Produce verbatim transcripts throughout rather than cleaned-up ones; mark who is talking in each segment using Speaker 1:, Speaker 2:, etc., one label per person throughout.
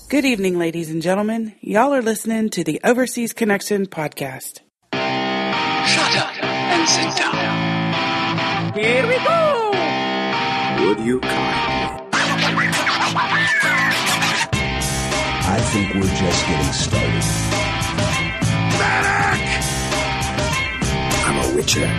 Speaker 1: Good evening, ladies and gentlemen. Y'all are listening to the Overseas Connection podcast.
Speaker 2: Shut up and sit down.
Speaker 1: Here we go!
Speaker 3: Would you kindly? I think we're just getting started. Medic! I'm a witcher.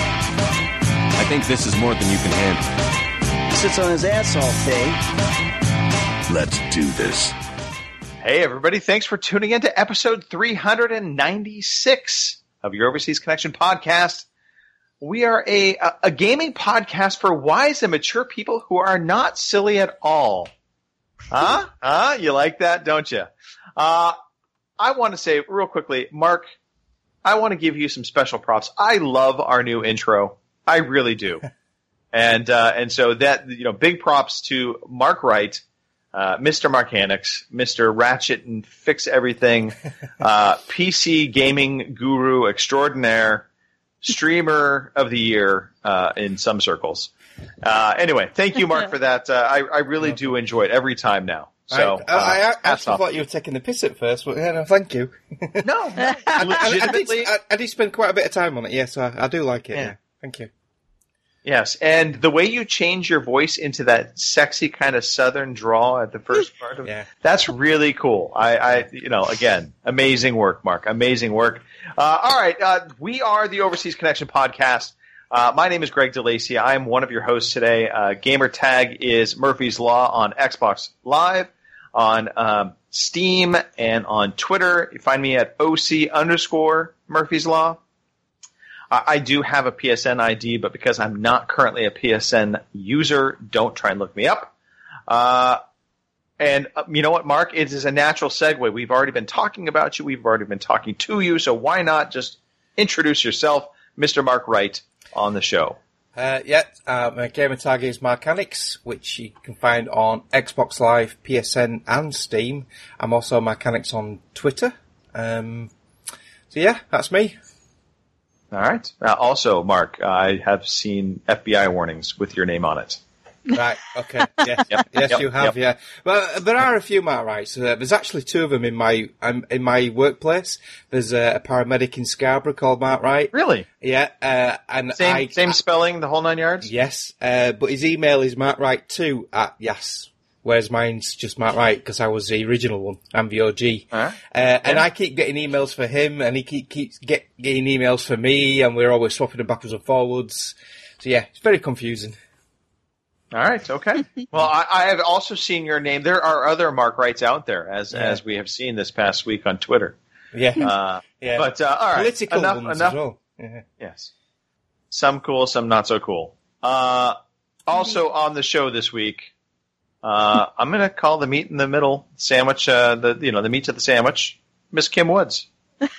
Speaker 4: I think this is more than you can handle.
Speaker 5: He sits on his ass all day.
Speaker 3: Let's do this.
Speaker 6: Hey, everybody. Thanks for tuning in to episode three ninety-six of your Overseas Connection podcast. We are a, a, a gaming podcast for wise and mature people who are not silly at all. Huh? Huh? You like that, don't you? Uh, I want to say real quickly, Mark, I want to give you some special props. I love our new intro. I really do. and uh, and so that, you know, big props to Mark Wright. Uh, Mister Marcanix, Mister Ratchet and Fix Everything, uh, P C gaming guru extraordinaire, streamer of the year uh, in some circles. Uh, anyway, thank you, Mark, for that. Uh, I, I really do enjoy it every time now. So
Speaker 7: I, I, I
Speaker 6: uh,
Speaker 7: actually thought you were taking the piss at first, but yeah, no, thank you.
Speaker 6: no, no
Speaker 7: I, I,
Speaker 6: legitimately.
Speaker 7: I, did, I, I did spend quite a bit of time on it, yes, I, I do like it. Yeah. yeah, thank you.
Speaker 6: Yes, and the way you change your voice into that sexy kind of southern drawl at the first part of
Speaker 7: yeah.
Speaker 6: that's really cool. I, I, you know, again, amazing work, Mark. Amazing work. Uh, all right, uh, we are the Overseas Connection podcast. Uh, my name is Greg DeLacy. I am one of your hosts today. Uh, gamer tag is Murphy's Law on Xbox Live, on um, Steam, and on Twitter. You find me at O C underscore Murphy's Law. I do have a P S N I D, but because I'm not currently a P S N user, don't try and look me up. Uh, and uh, you know what, Mark? It is a natural segue. We've already been talking about you. We've already been talking to you. So why not just introduce yourself, Mister Mark Wright, on the show?
Speaker 7: Uh, yeah, uh, my gamer tag is Marcanix, which you can find on Xbox Live, P S N, and Steam. I'm also Marcanix on Twitter. Um, so yeah, that's me.
Speaker 6: All right. Uh, also, Mark, I have seen F B I warnings with your name on it.
Speaker 7: Right, okay, yes,
Speaker 6: yep,
Speaker 7: yes
Speaker 6: yep,
Speaker 7: you have,
Speaker 6: yep.
Speaker 7: yeah. Well, there are a few Mark Wrights. Uh, there's actually two of them in my um, in my workplace. There's uh, a paramedic in Scarborough called Mark Wright.
Speaker 6: Really?
Speaker 7: Yeah, uh, and
Speaker 6: same
Speaker 7: I,
Speaker 6: same
Speaker 7: I,
Speaker 6: spelling, the whole nine yards.
Speaker 7: Yes, uh, but his email is markwright two at yas. Whereas mine's just Mark Wright, because I was the original one. I'm the O G.
Speaker 6: Uh-huh.
Speaker 7: Uh, yeah. And I keep getting emails for him, and he keep, keeps get, getting emails for me, and we're always swapping them backwards and forwards. So yeah, it's very confusing.
Speaker 6: All right, okay. Well, I, I have also seen your name. There are other Mark Wrights out there, as yeah. as we have seen this past week on Twitter.
Speaker 7: Yeah.
Speaker 6: Uh,
Speaker 7: yeah.
Speaker 6: But, uh, all right.
Speaker 7: Political
Speaker 6: enough,
Speaker 7: ones
Speaker 6: enough.
Speaker 7: as well. Yeah.
Speaker 6: Yes. Some cool, some not so cool. Uh, also on the show this week, Uh, I'm going to call the meat in the middle sandwich, uh, the, you know, the meat to the sandwich, Miss Kim Woods.
Speaker 7: The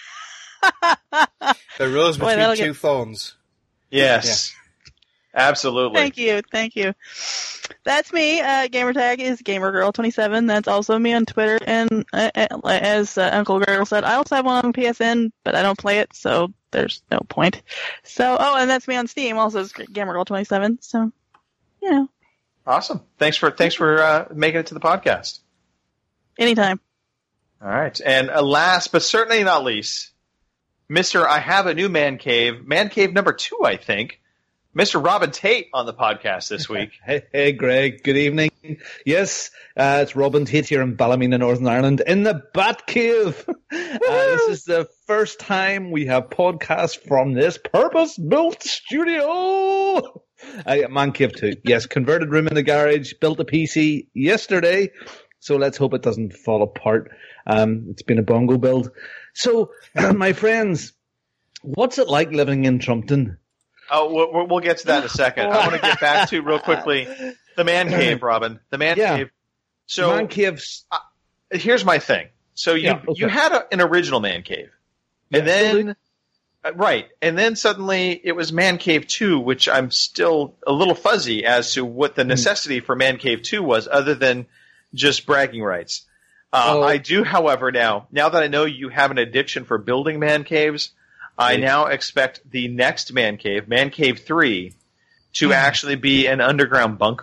Speaker 7: rose
Speaker 8: Boy,
Speaker 7: between two
Speaker 8: get...
Speaker 7: thorns.
Speaker 6: Yes. Yeah. Absolutely.
Speaker 8: Thank you. Thank you. That's me. Uh, gamer tag is gamergirl twenty-seven. That's also me on Twitter. And uh, as uh, Uncle Girl said, I also have one on P S N, but I don't play it, so there's no point. So, oh, and that's me on Steam, also is gamergirl twenty-seven. So, you know.
Speaker 6: Awesome. Thanks for thanks for uh, making it to the podcast.
Speaker 8: Anytime.
Speaker 6: All right. And uh, last but certainly not least, Mister I have a new man cave, man cave number two, I think. Mister Robin Tate on the podcast this week.
Speaker 9: hey, hey, Greg. Good evening. Yes, uh, it's Robin Tate here in Ballymena, Northern Ireland, in the Bat Cave. uh, this is the first time we have podcasts from this purpose-built studio. Uh, Man Cave two. Yes, converted room in the garage, built a P C yesterday, so let's hope it doesn't fall apart. Um, it's been a bongo build. So, uh, my friends, what's it like living in Trumpton?
Speaker 6: Oh, we'll, we'll get to that in a second. I want to get back to, real quickly, the Man Cave, Robin. The Man
Speaker 9: yeah.
Speaker 6: Cave. So,
Speaker 9: Man Cave's...
Speaker 6: Uh, here's my thing. So, you,
Speaker 9: yeah, okay.
Speaker 6: you had a, an original Man Cave. And
Speaker 9: yeah,
Speaker 6: then... Uh, right. And then suddenly it was Man Cave two, which I'm still a little fuzzy as to what the necessity mm. for Man Cave two was, other than just bragging rights. Uh, oh. I do, however, now, now that I know you have an addiction for building man caves, I right. now expect the next Man Cave, Man Cave three, to mm. actually be an underground bunker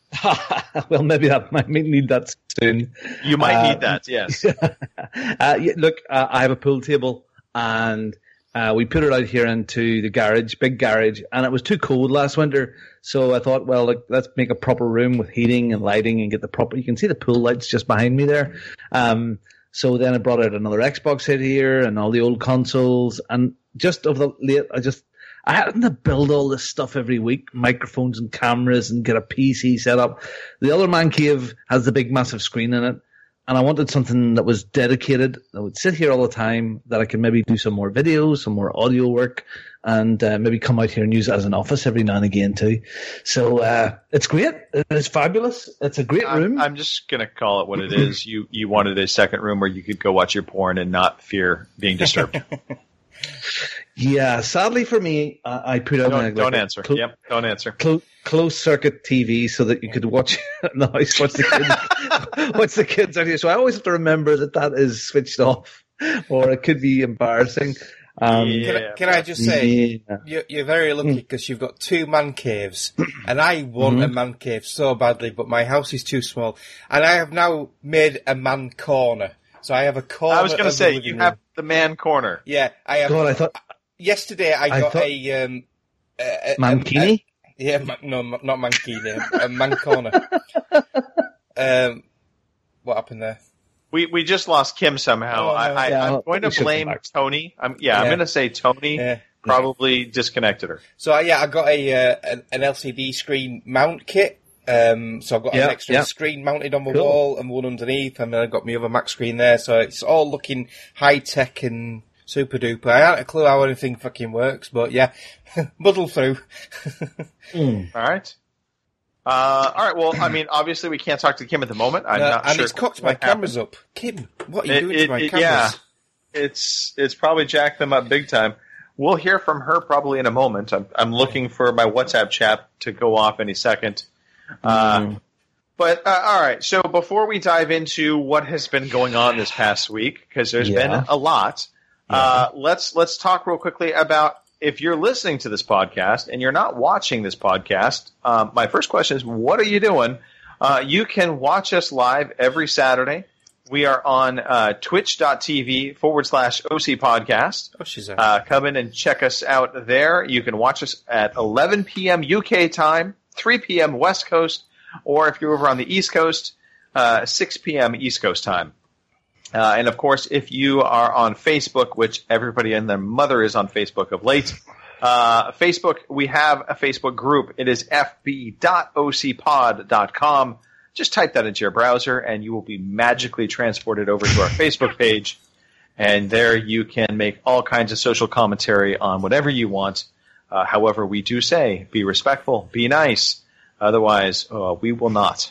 Speaker 9: Well, maybe that might need that soon.
Speaker 6: You might
Speaker 9: uh,
Speaker 6: need that, yes.
Speaker 9: uh, yeah, look, uh, I have a pool table, and uh, we put it out here into the garage, big garage, and it was too cold last winter. So I thought, well, look, let's make a proper room with heating and lighting and get the proper. You can see the pool lights just behind me there. Um, so then I brought out another Xbox head here and all the old consoles, and just over the late, I just. I had to build all this stuff every week, microphones and cameras, and get a P C set up. The other man cave has the big massive screen in it, and I wanted something that was dedicated, that would sit here all the time, that I could maybe do some more videos, some more audio work, and uh, maybe come out here and use it as an office every now and again too. So uh, it's great. It's fabulous. It's a great
Speaker 6: I'm,
Speaker 9: room.
Speaker 6: I'm just going to call it what it is. You you wanted a second room where you could go watch your porn and not fear being disturbed.
Speaker 9: Yeah, sadly for me, uh, I put out
Speaker 6: Don't,
Speaker 9: like,
Speaker 6: don't
Speaker 9: like
Speaker 6: answer.
Speaker 9: Clo-
Speaker 6: yep, don't answer.
Speaker 9: Clo- closed circuit T V so that you could watch in the house. Watch the kids. watch the kids out here. So I always have to remember that that is switched off, or it could be embarrassing. Um,
Speaker 6: Yeah.
Speaker 7: Can I, can I just say,
Speaker 9: Yeah.
Speaker 7: you're, you're very lucky because you've got two man caves, and I want a man cave so badly, but my house is too small, and I have now made a man corner. So I have a corner.
Speaker 6: I was going to
Speaker 7: of the
Speaker 6: say,
Speaker 7: living
Speaker 6: you
Speaker 7: room.
Speaker 6: have the man corner.
Speaker 7: Yeah, I have.
Speaker 9: God, I thought
Speaker 7: Yesterday I
Speaker 9: I
Speaker 7: got
Speaker 9: thought-
Speaker 7: a um, a, a,
Speaker 9: Mankini.
Speaker 7: a- yeah, ma- no, ma- not Mankini, a man corner. um, what happened there?
Speaker 6: We we just lost Kim somehow.
Speaker 7: Oh,
Speaker 6: I, I,
Speaker 9: yeah,
Speaker 6: I'm going to
Speaker 9: we should
Speaker 6: blame
Speaker 9: come back.
Speaker 6: Tony. I'm, yeah, I'm
Speaker 7: Yeah.
Speaker 6: going to say Tony
Speaker 7: Yeah.
Speaker 6: probably disconnected her.
Speaker 7: So uh, yeah, I got a uh, an, an L C D screen mount kit. Um, so I've got
Speaker 9: Yeah,
Speaker 7: an extra
Speaker 9: yeah.
Speaker 7: screen mounted on my
Speaker 9: Cool.
Speaker 7: wall and one underneath, and then I've got my other Mac screen there. So it's all looking high tech and super duper. I haven't a clue how anything fucking works, but yeah, muddle through.
Speaker 6: All right. Uh, all right. Well, I mean, obviously we can't talk to Kim at the moment. I'm
Speaker 7: Uh,
Speaker 6: not
Speaker 7: and
Speaker 6: sure.
Speaker 7: it's cocked my
Speaker 6: what happened.
Speaker 7: cameras up. Kim, what are you
Speaker 6: It-
Speaker 7: doing
Speaker 6: it-
Speaker 7: to my
Speaker 6: it-
Speaker 7: cameras?
Speaker 6: yeah, it's it's probably jacked them up big time. We'll hear from her probably in a moment. I'm I'm looking for my WhatsApp chat to go off any second. Uh, But uh, all right. So before we dive into what has been going on this past week, because there's
Speaker 9: Yeah.
Speaker 6: been a lot, uh, let's let's talk real quickly about if you're listening to this podcast and you're not watching this podcast. Um, my first question is, what are you doing? Uh, you can watch us live every Saturday. We are on uh, twitch.tv forward slash OC podcast.
Speaker 7: Oh, she's out.
Speaker 6: Uh, come in and check us out there. You can watch us at eleven p.m. U K time, three p.m. West Coast, or if you're over on the East Coast, uh, six p.m. East Coast time. Uh, and, of course, if you are on Facebook, which everybody and their mother is on Facebook of late, uh, Facebook, we have a Facebook group. It is f b dot o c pod dot com. Just type that into your browser, and you will be magically transported over to our Facebook page. And there you can make all kinds of social commentary on whatever you want. Uh, however, we do say, be respectful, be nice. Otherwise, uh, we will not.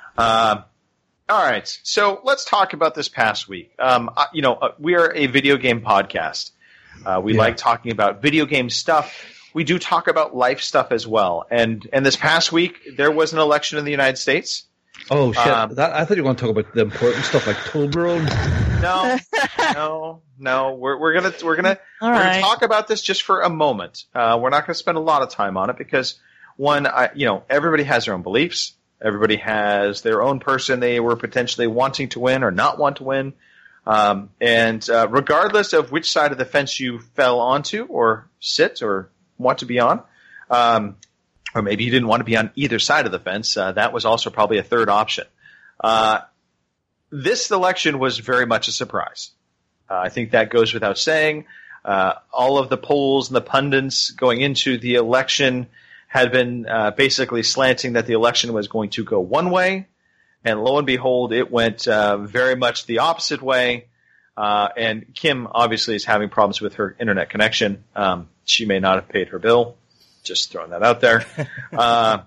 Speaker 6: Uh, all right. So let's talk about this past week. Um, uh, you know, uh, we are a video game podcast. Uh, we
Speaker 9: Yeah.
Speaker 6: like talking about video game stuff. We do talk about life stuff as well. And and this past week, there was an election in the United States.
Speaker 9: Oh shit!
Speaker 6: Um,
Speaker 9: that, I thought you were going to talk about the important stuff like Toblerone.
Speaker 6: No, no, no. We're we're gonna we're gonna
Speaker 8: All
Speaker 6: we're gonna
Speaker 8: right.
Speaker 6: talk about this just for a moment. Uh, we're not gonna spend a lot of time on it because one, I, you know, everybody has their own beliefs. Everybody has their own person they were potentially wanting to win or not want to win. Um, and uh, regardless of which side of the fence you fell onto or sit or want to be on, um, or maybe you didn't want to be on either side of the fence, uh, that was also probably a third option. Uh, this election was very much a surprise. Uh, I think that goes without saying. Uh, all of the polls and the pundits going into the election had been uh, basically slanting that the election was going to go one way, and lo and behold, it went uh, very much the opposite way. Uh, and Kim obviously is having problems with her internet connection. Um, she may not have paid her bill. Just throwing that out there. uh,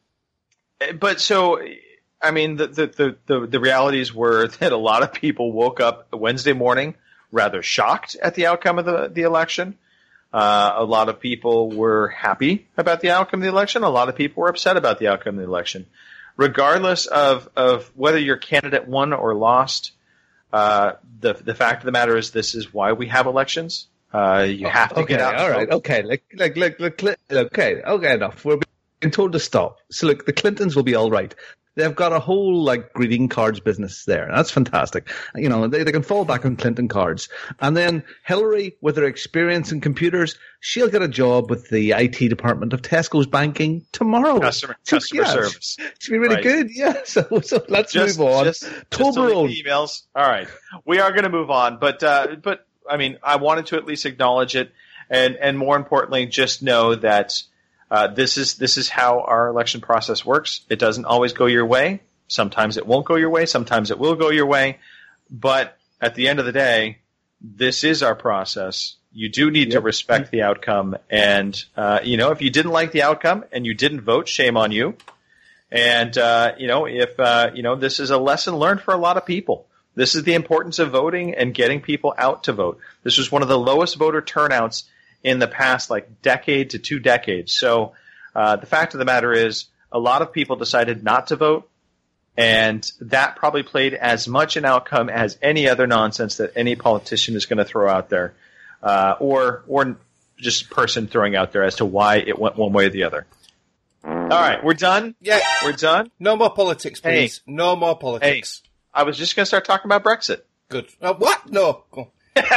Speaker 6: but so, I mean, the, the, the, the, the realities were that a lot of people woke up Wednesday morning rather shocked at the outcome of the, the election. Uh, a lot of people were happy about the outcome of the election. A lot of people were upset about the outcome of the election. Regardless of, of whether your candidate won or lost, uh, the the fact of the matter is this is why we have elections. Uh, you have to
Speaker 9: okay,
Speaker 6: get out. and
Speaker 9: all right,
Speaker 6: vote.
Speaker 9: okay, like, like, like, like, like, okay, okay, enough. We're been told to stop. So look, the Clintons will be all right. They've got a whole like greeting cards business there. That's fantastic. You know, they, they can fall back on Clinton cards. And then Hillary, with her experience in computers, she'll get a job with the I T department of Tesco's banking tomorrow.
Speaker 6: Customer,
Speaker 9: so,
Speaker 6: customer
Speaker 9: yeah,
Speaker 6: service.
Speaker 9: She'll be really
Speaker 6: Right.
Speaker 9: good. Yeah. So, so let's
Speaker 6: Just,
Speaker 9: move on.
Speaker 6: just, just delete the emails. All right, we are going to move on, but uh, but I mean, I wanted to at least acknowledge it, and and more importantly, just know that. Uh, this is this is how our election process works. It doesn't always go your way. Sometimes it won't go your way. Sometimes it will go your way. But at the end of the day, this is our process. You do need yep. to respect the outcome. And, uh, you know, if you didn't like the outcome and you didn't vote, shame on you. And, uh, you know, if, uh, you know, this is a lesson learned for a lot of people. This is the importance of voting and getting people out to vote. This was one of the lowest voter turnouts in the past, like, decade to two decades. So uh, the fact of the matter is a lot of people decided not to vote, and that probably played as much an outcome as any other nonsense that any politician is going to throw out there, uh, or or just person throwing out there as to why it went one way or the other. All right, we're done?
Speaker 7: Yeah.
Speaker 6: We're done?
Speaker 7: No more politics, please.
Speaker 6: Hey.
Speaker 7: No more politics.
Speaker 6: Hey, I was just going to start talking about Brexit.
Speaker 7: Good. Uh, what? No. Go.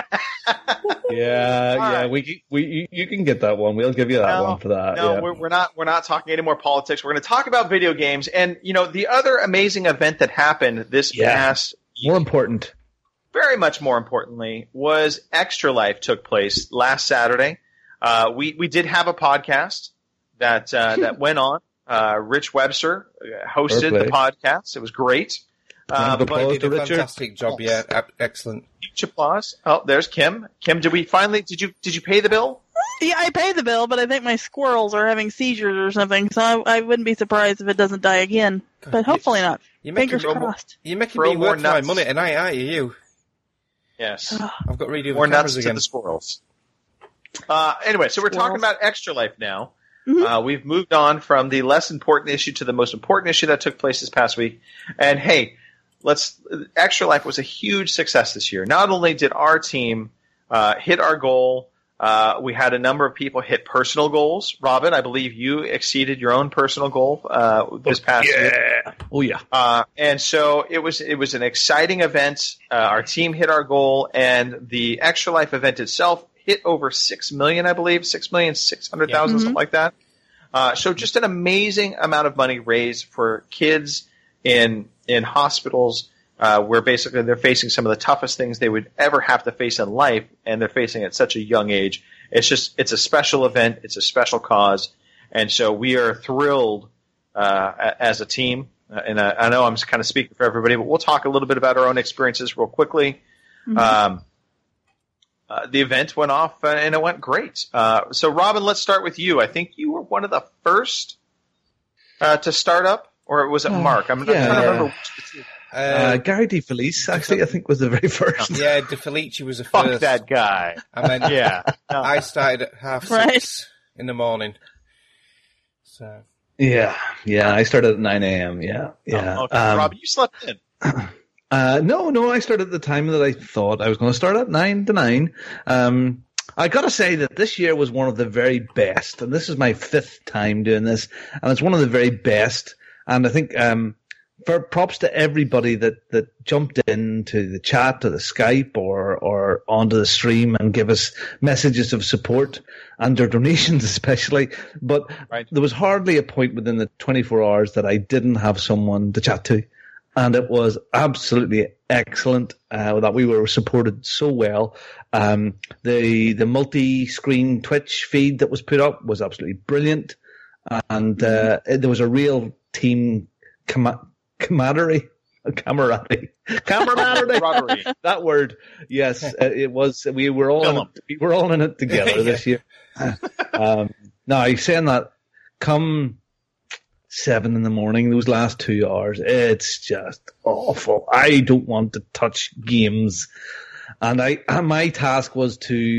Speaker 9: yeah,
Speaker 6: All
Speaker 9: yeah,
Speaker 6: right.
Speaker 9: we we you, you can get that one. We'll give you that
Speaker 6: no,
Speaker 9: one for that.
Speaker 6: No,
Speaker 9: yeah.
Speaker 6: we're, we're not. We're not talking any more politics. We're going to talk about video games. And you know, the other amazing event that happened this
Speaker 9: Yeah.
Speaker 6: past,
Speaker 9: More important.
Speaker 6: very much more importantly, was Extra Life took place last Saturday. Uh, we we did have a podcast that uh, that went on. Uh, Rich Webster hosted
Speaker 9: Fair
Speaker 6: the
Speaker 9: play.
Speaker 6: podcast. It was great. Uh,
Speaker 9: Round of
Speaker 6: but
Speaker 9: applause
Speaker 7: Did
Speaker 9: to
Speaker 7: a
Speaker 9: Richard.
Speaker 7: fantastic job. Yeah, ab- excellent.
Speaker 6: huge applause. Oh, there's Kim. Kim, did we finally? Did you did you pay the bill?
Speaker 8: Yeah, I paid the bill, but I think my squirrels are having seizures or something, so I, I wouldn't be surprised if it doesn't die again. But hopefully not.
Speaker 7: You're making,
Speaker 8: Fingers crossed.
Speaker 7: you're making
Speaker 6: Throw
Speaker 7: me
Speaker 6: more
Speaker 7: work for my
Speaker 6: nuts.
Speaker 7: money tonight, aren't you? you?
Speaker 6: Yes.
Speaker 7: I've got to redo the
Speaker 6: More nuts
Speaker 7: cameras
Speaker 6: to
Speaker 7: again.
Speaker 6: the squirrels. Uh, anyway, so we're talking
Speaker 8: Squirrels.
Speaker 6: about Extra Life now.
Speaker 8: Mhm.
Speaker 6: Uh, we've moved on from the less important issue to the most important issue that took place this past week. And hey, let's Extra Life was a huge success this year. Not only did our team uh, hit our goal, uh, we had a number of people hit personal goals. Robin, I believe you exceeded your own personal goal uh, this past year.
Speaker 9: Yeah. Oh yeah.
Speaker 6: Uh, and so it was it was an exciting event. Uh, our team hit our goal, and the Extra Life event itself hit over six million, I believe, six million six hundred thousand,
Speaker 8: Yeah.
Speaker 6: something like that. Uh, so just an amazing amount of money raised for kids in in hospitals uh, where basically they're facing some of the toughest things they would ever have to face in life, and they're facing at such a young age. It's just it's a special event. It's a special cause, and so we are thrilled uh, a- as a team. Uh, and I, I know I'm kind of speaking for everybody, but we'll talk a little bit about our own experiences real quickly.
Speaker 8: Mhm.
Speaker 6: Um, uh, the event went off, uh, and it went great. Uh, so, Robin, let's start with you. I think you were one of the first uh, to start up, or was it
Speaker 9: Oh,
Speaker 6: Mark? I'm, I'm
Speaker 9: yeah.
Speaker 6: trying to remember which the two.
Speaker 7: Uh,
Speaker 9: Uh, Gary DeFelice, actually, I think was the very first.
Speaker 7: yeah, De Felici was the
Speaker 6: Fuck
Speaker 7: first.
Speaker 6: that guy.
Speaker 7: And then
Speaker 6: Yeah. No.
Speaker 7: I started at half
Speaker 8: Right.
Speaker 7: six in the morning. So
Speaker 9: Yeah, yeah. I started at nine a.m. Yeah, yeah.
Speaker 6: Oh, okay.
Speaker 9: Um,
Speaker 6: Rob, you slept in.
Speaker 9: Uh, no, no, I started at the time that I thought I was going to start at nine to nine. Um, I got to say that this year was one of the very best, and this is my fifth time doing this, and it's one of the very best. And I think um, for props to everybody that, that jumped into the chat or the Skype or or onto the stream and give us messages of support and their donations especially. But
Speaker 6: Right.
Speaker 9: there was hardly a point within the twenty-four hours that I didn't have someone to chat to. And it was absolutely excellent uh, that we were supported so well. Um, the the multi-screen Twitch feed that was put up was absolutely brilliant, and uh, it, there was a real team com- camaraderie, camaraderie, camaraderie.
Speaker 6: Camaraderie.
Speaker 9: That word, yes, uh, it was. We were all in
Speaker 6: Film.
Speaker 9: it, we were all in it together this year. um, now, saying that, come seven in the morning, those last two hours, it's just awful. I don't want to touch games. And I, and my task was to,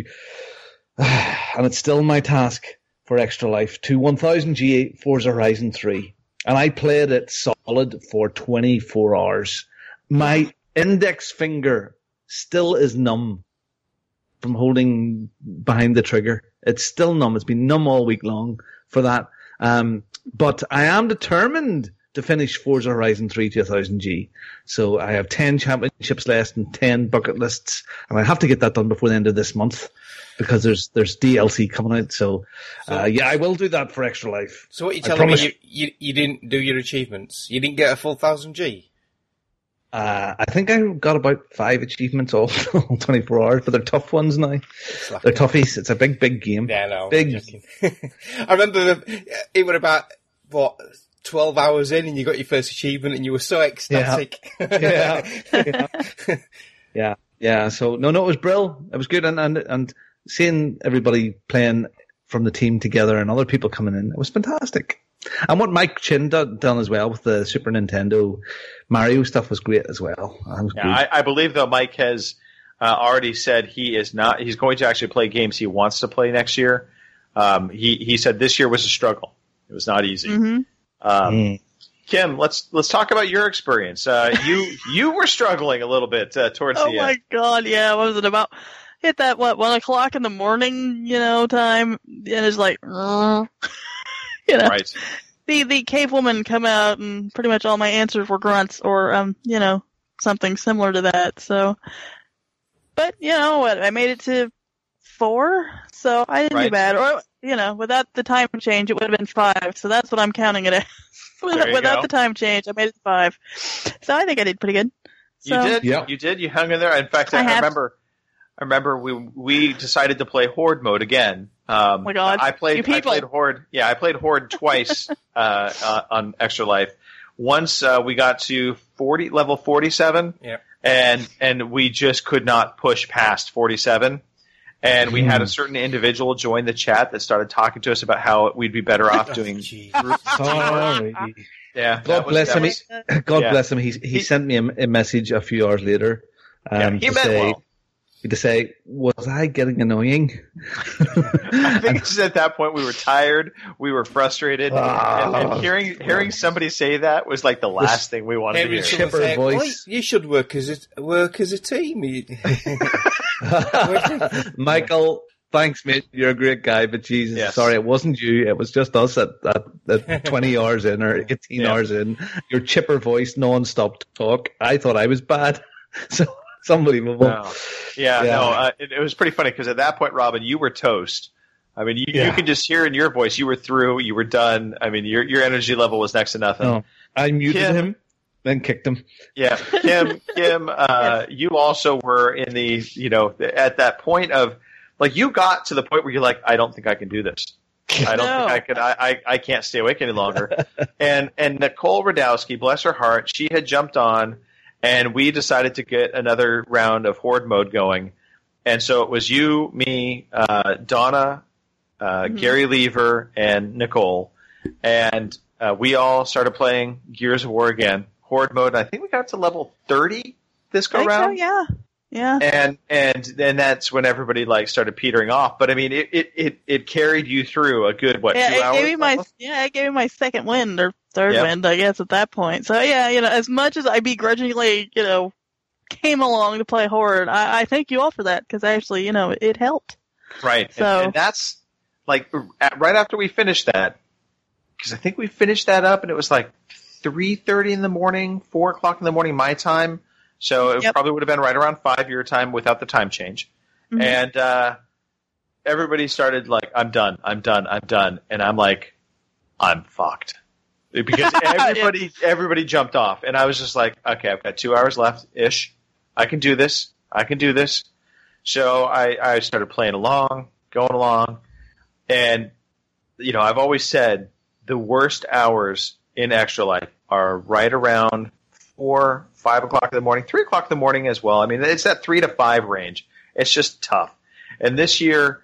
Speaker 9: and it's still my task for Extra Life, to one thousand G eight Forza Horizon three. And I played it solid for twenty-four hours. My index finger still is numb from holding behind the trigger. It's still numb. It's been numb all week long for that. Um, but I am determined to finish Forza Horizon three two thousand G. So I have ten championships left and ten bucket lists, and I have to get that done before the end of this month because there's there's D L C coming out. So,
Speaker 7: so
Speaker 9: uh, yeah, I will do that for Extra Life.
Speaker 7: So what you're telling me, you, you, you didn't do your achievements? You didn't get a full one thousand G?
Speaker 9: Uh, I think I got about five achievements all, all twenty-four hours, but they're tough ones now. They're toughies. It's a big, big game.
Speaker 7: Yeah, no.
Speaker 9: Big.
Speaker 7: I remember it was about, what, twelve hours in and you got your first achievement and you were so ecstatic.
Speaker 9: Yeah. yeah. yeah. yeah. Yeah. So, no, no, it was brilliant. It was good. And, and, and seeing everybody playing from the team together and other people coming in, it was fantastic. And what Mike Chin done, done as well with the Super Nintendo Mario stuff was great as well. Was
Speaker 6: yeah, I, I believe though Mike has uh, already said he is not. He's going to actually play games he wants to play next year. Um, he he said this year was a struggle. It was not easy.
Speaker 8: Mm-hmm.
Speaker 6: Um,
Speaker 9: mm.
Speaker 6: Kim, let's let's talk about your experience. Uh, you you were struggling a little bit uh, towards
Speaker 8: oh
Speaker 6: the end.
Speaker 8: Oh my god! Yeah, what was it about? Hit that what one o'clock in the morning, you know, time, and it's like. Uh... You know,
Speaker 6: right.
Speaker 8: the the cave woman come out, and pretty much all my answers were grunts or um, you know, something similar to that. So, but you know what, I made it to four, so I didn't
Speaker 6: right.
Speaker 8: do bad. Or you know, without the time change, it would have been five. So that's what I'm counting it as. without without the time change, I made it to five. So I think I did pretty good. So,
Speaker 6: you did,
Speaker 9: yeah.
Speaker 6: you did. You hung in there. In fact, I, I remember. I remember we we decided to play Horde mode again. Um,
Speaker 8: oh my God!
Speaker 6: I played.
Speaker 8: You people.
Speaker 6: I played Horde. Yeah, I played Horde twice uh, uh, on Extra Life. Once uh, we got to forty level forty-seven,
Speaker 7: yeah.
Speaker 6: and and we just could not push past forty-seven. And we mm. had a certain individual join the chat that started talking to us about how we'd be better off doing.
Speaker 9: Oh, sorry.
Speaker 6: Yeah.
Speaker 9: God
Speaker 6: was,
Speaker 9: bless him.
Speaker 6: Was,
Speaker 9: he, God
Speaker 6: yeah.
Speaker 9: bless him. He he, he sent me a, a message a few hours later. Um,
Speaker 6: yeah, he
Speaker 9: to
Speaker 6: meant
Speaker 9: say,
Speaker 6: well.
Speaker 9: To say, was I getting annoying?
Speaker 6: I think it's at that point we were tired, we were frustrated, oh. and, and hearing hearing somebody say that was like the last thing we wanted
Speaker 7: Henry
Speaker 6: to hear.
Speaker 9: Chipper
Speaker 7: say,
Speaker 9: voice.
Speaker 7: You should work as a work as a team.
Speaker 9: Michael, thanks, mate. You're a great guy, but Jesus,
Speaker 6: yes.
Speaker 9: sorry, it wasn't you. It was just us at, at, at twenty hours in or eighteen yeah. hours in. Your chipper voice, non-stop talk. I thought I was bad, so. It's unbelievable.
Speaker 6: No. Yeah, yeah, no, uh, it, it was pretty funny because at that point, Robin, you were toast. I mean, you, yeah. you could just hear in your voice, you were through, you were done. I mean, your your energy level was next to nothing.
Speaker 9: No, I muted
Speaker 6: Kim,
Speaker 9: him, then kicked him.
Speaker 6: Yeah, Kim, Kim, uh, you also were in the, you know, at that point of, like, you got to the point where you're like, I don't think I can do this. I don't
Speaker 8: no.
Speaker 6: think I could. I, I, I can't stay awake any longer. and and Nicole Radowski, bless her heart, she had jumped on. And we decided to get another round of Horde mode going. And so it was you, me, uh, Donna, uh, mm-hmm. Gary Lever, and Nicole. And uh, we all started playing Gears of War again, Horde mode. And I think we got to level thirty this go round.
Speaker 8: So, yeah. Yeah.
Speaker 6: And and then that's when everybody like started petering off. But I mean, it it, it, it carried you through a good, what,
Speaker 8: yeah,
Speaker 6: two
Speaker 8: it
Speaker 6: hours?
Speaker 8: Gave me my, yeah, it gave me my second win or third yep. win, I guess, at that point. So, yeah, you know, as much as I begrudgingly, you know, came along to play Horde, I, I thank you all for that because actually, you know, it helped.
Speaker 6: Right.
Speaker 8: So,
Speaker 6: and, and that's like at, right after we finished that, because I think we finished that up and it was like three thirty in the morning, four o'clock in the morning, my time. So it yep. probably would have been right around five your time without the time change. Mm-hmm. And uh, everybody started like, I'm done, I'm done, I'm done. And I'm like, I'm fucked. Because everybody yeah. everybody jumped off. And I was just like, okay, I've got two hours left-ish. I can do this. I can do this. So I, I started playing along, going along. And, you know, I've always said the worst hours in Extra Life are right around four, five o'clock in the morning, three o'clock in the morning as well. I mean, it's that three to five range. It's just tough. And this year,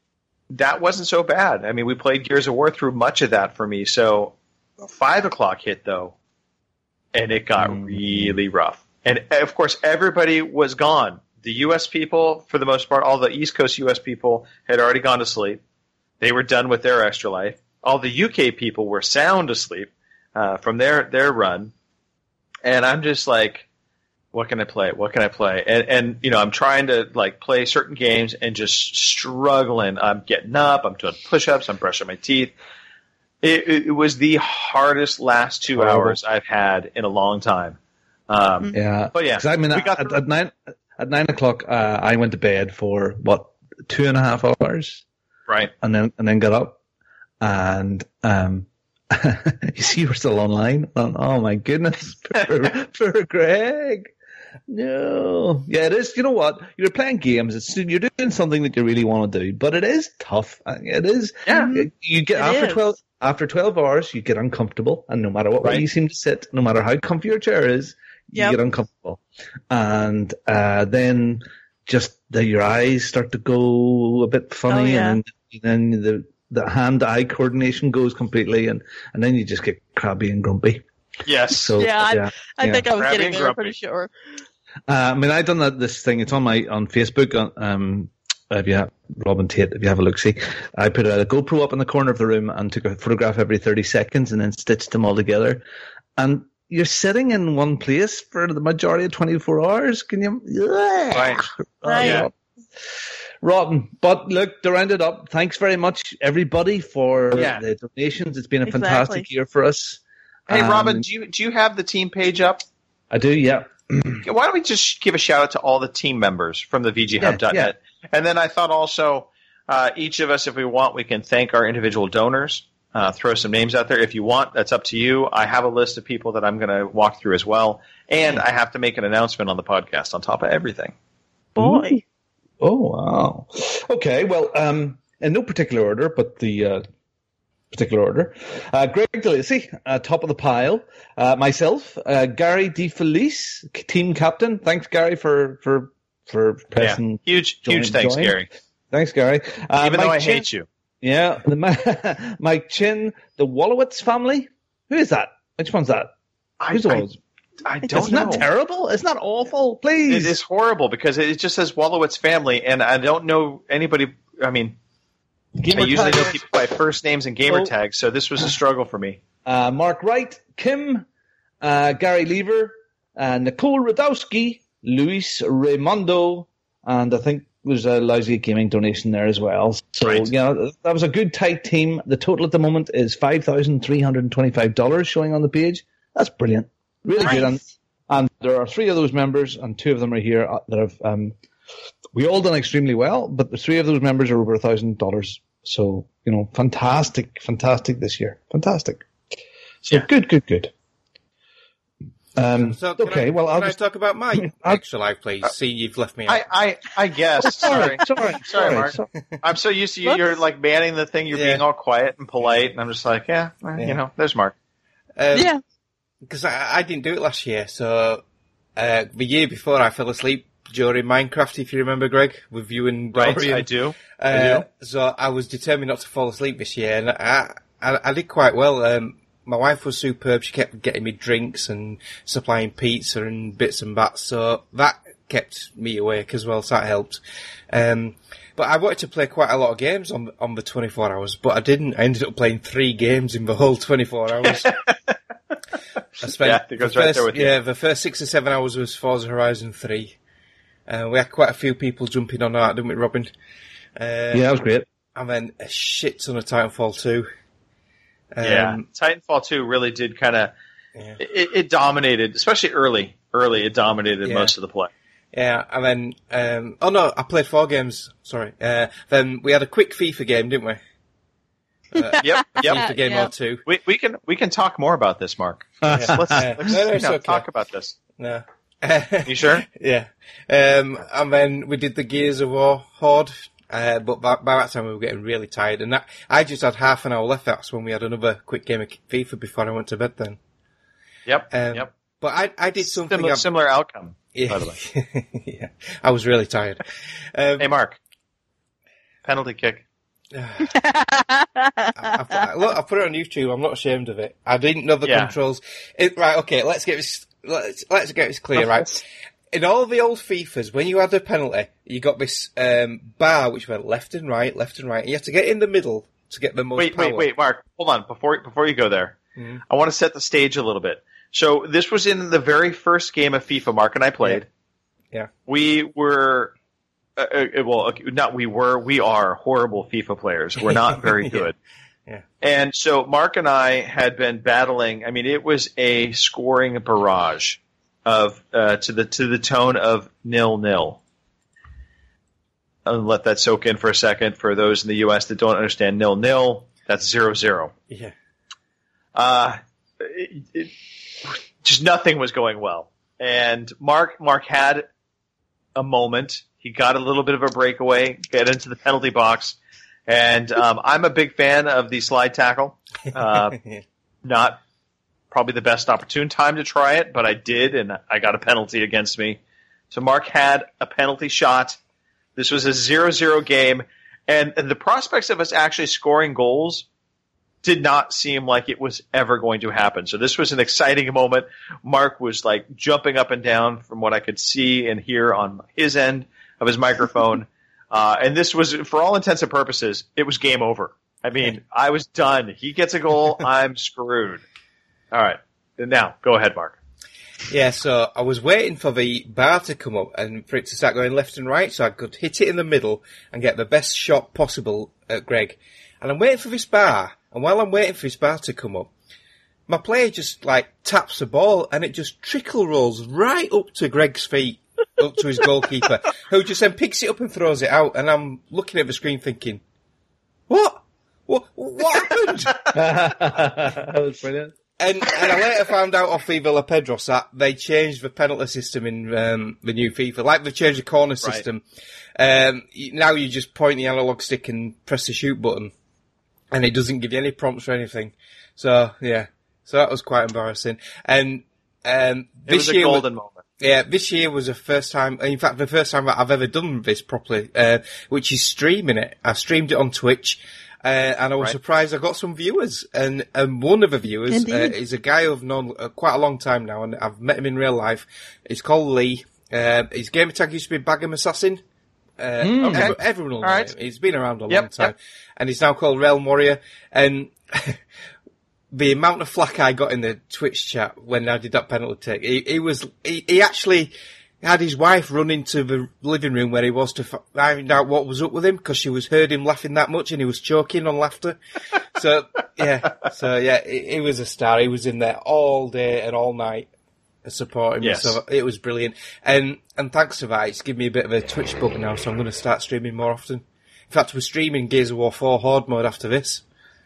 Speaker 6: that wasn't so bad. I mean, we played Gears of War through much of that for me. So five o'clock hit though, and it got mm. really rough. And of course, everybody was gone. The U S people, for the most part, all the East Coast U S people had already gone to sleep. They were done with their Extra Life. All the U K people were sound asleep uh, from their, their run. And I'm just like, what can I play? What can I play? And, and, you know, I'm trying to, like, play certain games and just struggling. I'm getting up. I'm doing push-ups. I'm brushing my teeth. It, it, it was the hardest last two
Speaker 9: Horrible.
Speaker 6: hours I've had in a long time. Um,
Speaker 9: Yeah,
Speaker 6: But yeah,
Speaker 9: 'Cause I mean,
Speaker 6: we
Speaker 9: at,
Speaker 6: got
Speaker 9: at,
Speaker 6: through-
Speaker 9: at nine at nine o'clock, uh, I went to bed for what two and a half hours,
Speaker 6: right.
Speaker 9: and then and then got up, and um, you see, we're still online. Oh, oh my goodness, poor, poor Greg. No, yeah, it is. You know what? You're playing games. It's you're doing something that you really want to do, but it is tough. It is.
Speaker 6: Yeah.
Speaker 9: You get
Speaker 8: It
Speaker 9: after
Speaker 8: is.
Speaker 9: twelve after twelve hours, you get uncomfortable, and no matter what way
Speaker 6: Right.
Speaker 9: you seem to sit, no matter how comfy your chair is, you
Speaker 8: Yep.
Speaker 9: get uncomfortable, and uh, then just the, your eyes start to go a bit funny,
Speaker 8: Oh, yeah.
Speaker 9: and then, then the the hand-eye coordination goes completely, and, and then you just get crabby and grumpy.
Speaker 6: Yes.
Speaker 9: So
Speaker 8: Yeah, I-
Speaker 9: yeah,
Speaker 8: I
Speaker 9: yeah.
Speaker 8: think I was
Speaker 6: Crabby
Speaker 8: getting
Speaker 6: and
Speaker 8: there,
Speaker 6: grumpy.
Speaker 8: pretty sure.
Speaker 9: Uh, I mean, I done that this thing. It's on my on Facebook. uh, Um, if you have Robin Tate, if you have a look, see, I put a GoPro up in the corner of the room and took a photograph every thirty seconds, and then stitched them all together. And you're sitting in one place for the majority of twenty-four hours. Can you?
Speaker 6: Right.
Speaker 8: Right.
Speaker 6: Yeah.
Speaker 9: Rotten. But look, to round it up, thanks very much, everybody, for
Speaker 6: Yeah.
Speaker 9: the donations. It's been a
Speaker 8: Exactly.
Speaker 9: fantastic year for us.
Speaker 6: Hey,
Speaker 9: Um,
Speaker 6: Robin, do you do you have the team page up?
Speaker 9: I do, yeah.
Speaker 6: Why don't we just give a shout out to all the team members from the V G Hub dot net?
Speaker 9: Yeah,
Speaker 6: And then I thought also uh, each of us, if we want, we can thank our individual donors. Uh, throw some names out there if you want. That's up to you. I have a list of people that I'm going to walk through as well. And I have to make an announcement on the podcast on top of everything.
Speaker 8: Boy.
Speaker 9: Oh, wow. Okay, well, um, in no particular order, but the uh, particular order. Uh, Greg DeLacy, uh, top of the pile. Uh, myself, uh, Gary DeFelice, team captain. Thanks, Gary, for for for pressing.
Speaker 6: Yeah. Huge,
Speaker 9: join-
Speaker 6: huge thanks,
Speaker 9: join.
Speaker 6: Gary.
Speaker 9: Thanks, Gary. Uh,
Speaker 6: Even though
Speaker 9: Mike
Speaker 6: I
Speaker 9: Chin-
Speaker 6: hate you.
Speaker 9: Yeah, the, Mike Chin, the Wallowitz family. Who is that? Which one's that?
Speaker 6: I,
Speaker 9: Who's the
Speaker 6: I,
Speaker 9: Wallowitz?
Speaker 6: I don't
Speaker 9: It's
Speaker 6: know.
Speaker 9: not terrible. It's not awful. Please.
Speaker 6: It is horrible because it just says Wallowitz family, and I don't know anybody. I mean,
Speaker 9: Gamer
Speaker 6: I usually know
Speaker 9: tag.
Speaker 6: people by first names and gamer
Speaker 9: Oh.
Speaker 6: tags, so this was a struggle for me.
Speaker 9: Uh, Mark Wright, Kim, uh, Gary Lever, uh, Nicole Radowski, Luis Raimondo, and I think there's a Lousy Gaming donation there as well. So,
Speaker 6: Right.
Speaker 9: yeah, that was a good tight team. The total at the moment is five thousand three hundred twenty-five dollars showing on the page. That's brilliant. Really good. And,
Speaker 8: Nice.
Speaker 9: and there are three of those members, and two of them are here uh, that have, um, we all done extremely well, but the three of those members are over a thousand dollars. So, you know, fantastic, fantastic this year. Fantastic. So
Speaker 6: Yeah.
Speaker 9: good, good, good. Um,
Speaker 7: So can
Speaker 9: okay,
Speaker 7: I,
Speaker 9: well, I'll
Speaker 7: can
Speaker 9: just.
Speaker 7: I talk about my
Speaker 9: I'll-
Speaker 7: extra life, please? See, you've left me out.
Speaker 6: I, I, I guess.
Speaker 9: Sorry,
Speaker 6: Sorry.
Speaker 9: sorry,
Speaker 6: Sorry, Mark.
Speaker 9: sorry.
Speaker 6: I'm so used to you. You're
Speaker 8: Whoops.
Speaker 6: like manning the thing. You're
Speaker 7: Yeah.
Speaker 6: being all quiet and polite, and I'm just like, yeah, eh,
Speaker 7: Yeah.
Speaker 6: you know, there's Mark.
Speaker 7: Um,
Speaker 8: Yeah.
Speaker 7: Because I, I didn't do it last year, so uh, the year before I fell asleep during Minecraft, if you remember, Greg, with you and
Speaker 6: Right,
Speaker 7: Dorian.
Speaker 6: I do. I
Speaker 7: Uh,
Speaker 6: do.
Speaker 7: so I was determined not to fall asleep this year, and I, I, I did quite well. Um, my wife was superb. She kept getting me drinks and supplying pizza and bits and bats, so that kept me awake as well, so that helped. Um, but I wanted to play quite a lot of games on on the twenty-four hours, but I didn't. I ended up playing three games in the whole twenty-four hours. I spent
Speaker 6: Yeah, it goes
Speaker 7: the
Speaker 6: right
Speaker 7: first,
Speaker 6: there with you.
Speaker 7: yeah, the first six or seven hours was Forza Horizon three. Uh, we had quite a few people jumping on that, didn't we, Robin? Uh,
Speaker 9: Yeah, that was great.
Speaker 7: And then a shit ton of Titanfall two. Um,
Speaker 6: Yeah, Titanfall two really did kind of
Speaker 7: Yeah.
Speaker 6: it, it dominated, especially early. Early, it dominated
Speaker 7: Yeah.
Speaker 6: most of the play.
Speaker 7: Yeah, and then, um, oh no, I played four games, sorry. Uh, then we had a quick FIFA game, didn't we? Uh,
Speaker 6: Yep,
Speaker 7: a
Speaker 6: yep.
Speaker 7: FIFA game
Speaker 8: Yeah.
Speaker 7: or two.
Speaker 6: We we can we can talk more about this, Mark. Let's, let's,
Speaker 7: Yeah.
Speaker 6: let's
Speaker 7: No, no,
Speaker 6: you
Speaker 7: it's
Speaker 6: know,
Speaker 7: okay.
Speaker 6: talk about this.
Speaker 7: No.
Speaker 6: You sure?
Speaker 7: Yeah. Um, and then we did the Gears of War Horde, uh, but by, by that time we were getting really tired, and that, I just had half an hour left. That's when we had another quick game of FIFA before I went to bed then.
Speaker 6: Yep.
Speaker 7: Um,
Speaker 6: yep.
Speaker 7: But I, I did something.
Speaker 6: Similar,
Speaker 7: I've-
Speaker 6: similar outcome.
Speaker 7: yeah.
Speaker 6: By the way.
Speaker 7: yeah. I was really tired. Um,
Speaker 6: Hey, Mark. Penalty kick.
Speaker 7: I, I, look, I put it on YouTube. I'm not ashamed of it. I didn't know the
Speaker 6: Yeah.
Speaker 7: controls. It, right, okay. Let's get this. Let's let's get this clear. Right. In all the old FIFAs, when you had a penalty, you got this um, bar which went left and right, left and right. And you had to get in the middle to get the most
Speaker 6: Wait,
Speaker 7: power.
Speaker 6: wait, wait, Mark. Hold on. Before before you go there,
Speaker 7: Mhm.
Speaker 6: I want to set the stage a little bit. So this was in the very first game of FIFA Mark and I played.
Speaker 7: Yeah.
Speaker 6: We were, uh, uh, well, okay, not we were, we are horrible FIFA players. We're not very
Speaker 7: Yeah.
Speaker 6: good.
Speaker 7: Yeah.
Speaker 6: And so Mark and I had been battling. I mean, it was a scoring barrage of uh, to the to the tone of nil nil. I'll let that soak in for a second. For those in the U S that don't understand nil nil, that's zero zero.
Speaker 7: Yeah.
Speaker 6: Uh, it, it, just nothing was going well. And Mark Mark had a moment. He got a little bit of a breakaway, get into the penalty box. And um, I'm a big fan of the slide tackle. Uh, not probably the best opportune time to try it, but I did, and I got a penalty against me. So Mark had a penalty shot. This was a zero zero game, and, and the prospects of us actually scoring goals did not seem like it was ever going to happen. So this was an exciting moment. Mark was like jumping up and down from what I could see and hear on his end of his microphone. Uh, and this was, for all intents and purposes, it was game over. I mean, I was done. He gets a goal, I'm screwed. All right. Now, go ahead, Mark.
Speaker 7: Yeah, so I was waiting for the bar to come up and for it to start going left and right so I could hit it in the middle and get the best shot possible at Greg. And I'm waiting for this bar, and while I'm waiting for this bar to come up, my player just, like, taps the ball and it just trickle rolls right up to Greg's feet, up to his goalkeeper, who just then picks it up and throws it out. And I'm looking at the screen thinking, what? What, what happened?
Speaker 9: That was brilliant.
Speaker 7: And, and I later found out off FIFA La Pedros that they changed the penalty system in um, the new FIFA. Like they changed the corner system. Right. Um, now you just point the analog stick and press the shoot button. And it doesn't give you any prompts or anything. So, yeah. So that was quite embarrassing. And um,
Speaker 6: this it was a
Speaker 7: year
Speaker 6: golden
Speaker 7: was,
Speaker 6: moment.
Speaker 7: Yeah, this year was the first time, in fact, the first time that I've ever done this properly, uh, which is streaming it. I streamed it on Twitch. Uh, and I was right. surprised I got some viewers, and, and one of the viewers uh, is a guy I've known uh, quite a long time now, and I've met him in real life. He's called Lee. Uh, his gamer tag used to be Bag'em Assassin. Uh, mm, okay. every, everyone will know right. him. He's been around a yep, long time, yep. and he's now called Realm Warrior. And the amount of flack I got in the Twitch chat when I did that penalty take, he, he was he, he actually had his wife run into the living room where he was to find out what was up with him because she was heard him laughing that much and he was choking on laughter. So, yeah. So, yeah, he, he was a star. He was in there all day and all night supporting
Speaker 6: yes.
Speaker 7: me. So it was brilliant. And, and thanks to that, it's given me a bit of a Twitch bug now, so I'm going to start streaming more often. In fact, we're streaming Gears of War four Horde mode after this.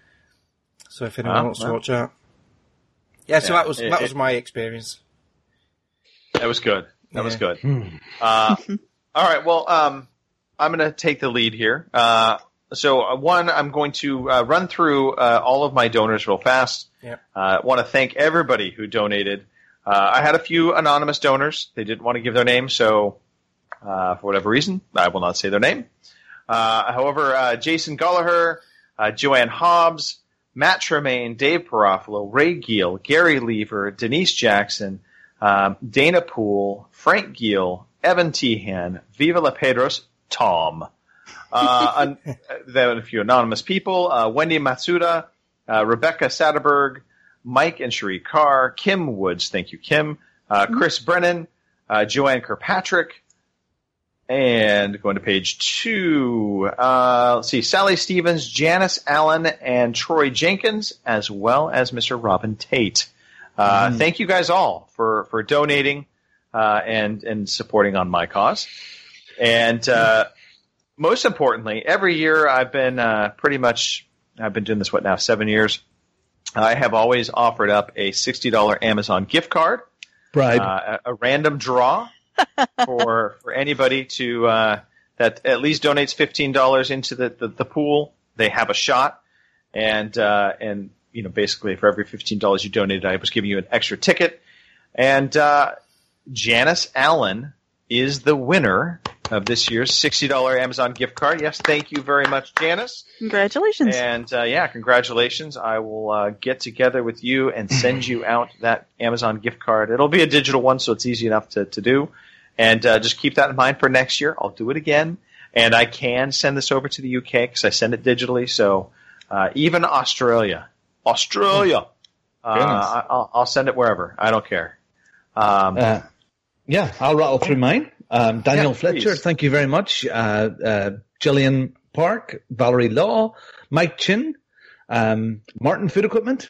Speaker 7: So if anyone oh, wants well. to watch that. Yeah, so yeah, that was, it, that was my experience.
Speaker 6: That was good. That was good. Uh, all right. Well, um, I'm going to take the lead here. Uh, so, uh, one, I'm going to uh, run through uh, all of my donors real fast.
Speaker 7: Yep.
Speaker 6: I uh, want to thank everybody who donated. Uh, I had a few anonymous donors. They didn't want to give their name, so uh, for whatever reason, I will not say their name. Uh, however, uh, Jason Gallagher, uh, Joanne Hobbs, Matt Tremaine, Dave Garofalo, Ray Giel, Gary Lever, Denise Jackson, um, Dana Poole, Frank Giel, Evan Tehan, Viva La Pedros, Tom. Uh, an, then a few anonymous people, uh, Wendy Matsuda, uh, Rebecca Satterberg, Mike and Cherie Carr, Kim Woods, thank you, Kim, uh, Chris Brennan, uh, Joanne Kirkpatrick, and going to page two, uh, let's see, Sally Stevens, Janice Allen, and Troy Jenkins, as well as Mister Robin Tate. Uh, mm. Thank you guys all for, for donating, uh, and, and supporting on my cause. And, uh, most importantly, every year I've been, uh, pretty much, I've been doing this, what now, seven years. I have always offered up a sixty dollars Amazon gift card.
Speaker 9: Right.
Speaker 6: Uh, a, a random draw for, for anybody to, uh, that at least donates fifteen dollars into the, the, the pool. They have a shot. And, uh, and, you know, basically for every fifteen dollars you donated, I was giving you an extra ticket. And uh, Janice Allen is the winner of this year's sixty dollars Amazon gift card. Yes, thank you very much, Janice.
Speaker 8: Congratulations.
Speaker 6: And, uh, yeah, congratulations. I will uh, get together with you and send you out that Amazon gift card. It'll be a digital one, so it's easy enough to, to do. And uh, just keep that in mind for next year. I'll do it again. And I can send this over to the U K because I send it digitally. So uh, even Australia. Australia. Uh, I'll, I'll send it wherever. I don't care. Um,
Speaker 9: uh, yeah, I'll rattle through mine. Um, Daniel
Speaker 6: yeah,
Speaker 9: Fletcher,
Speaker 6: please.
Speaker 9: thank you very much. Uh, uh, Gillian Park, Valerie Law, Mike Chin, um, Martin Food Equipment,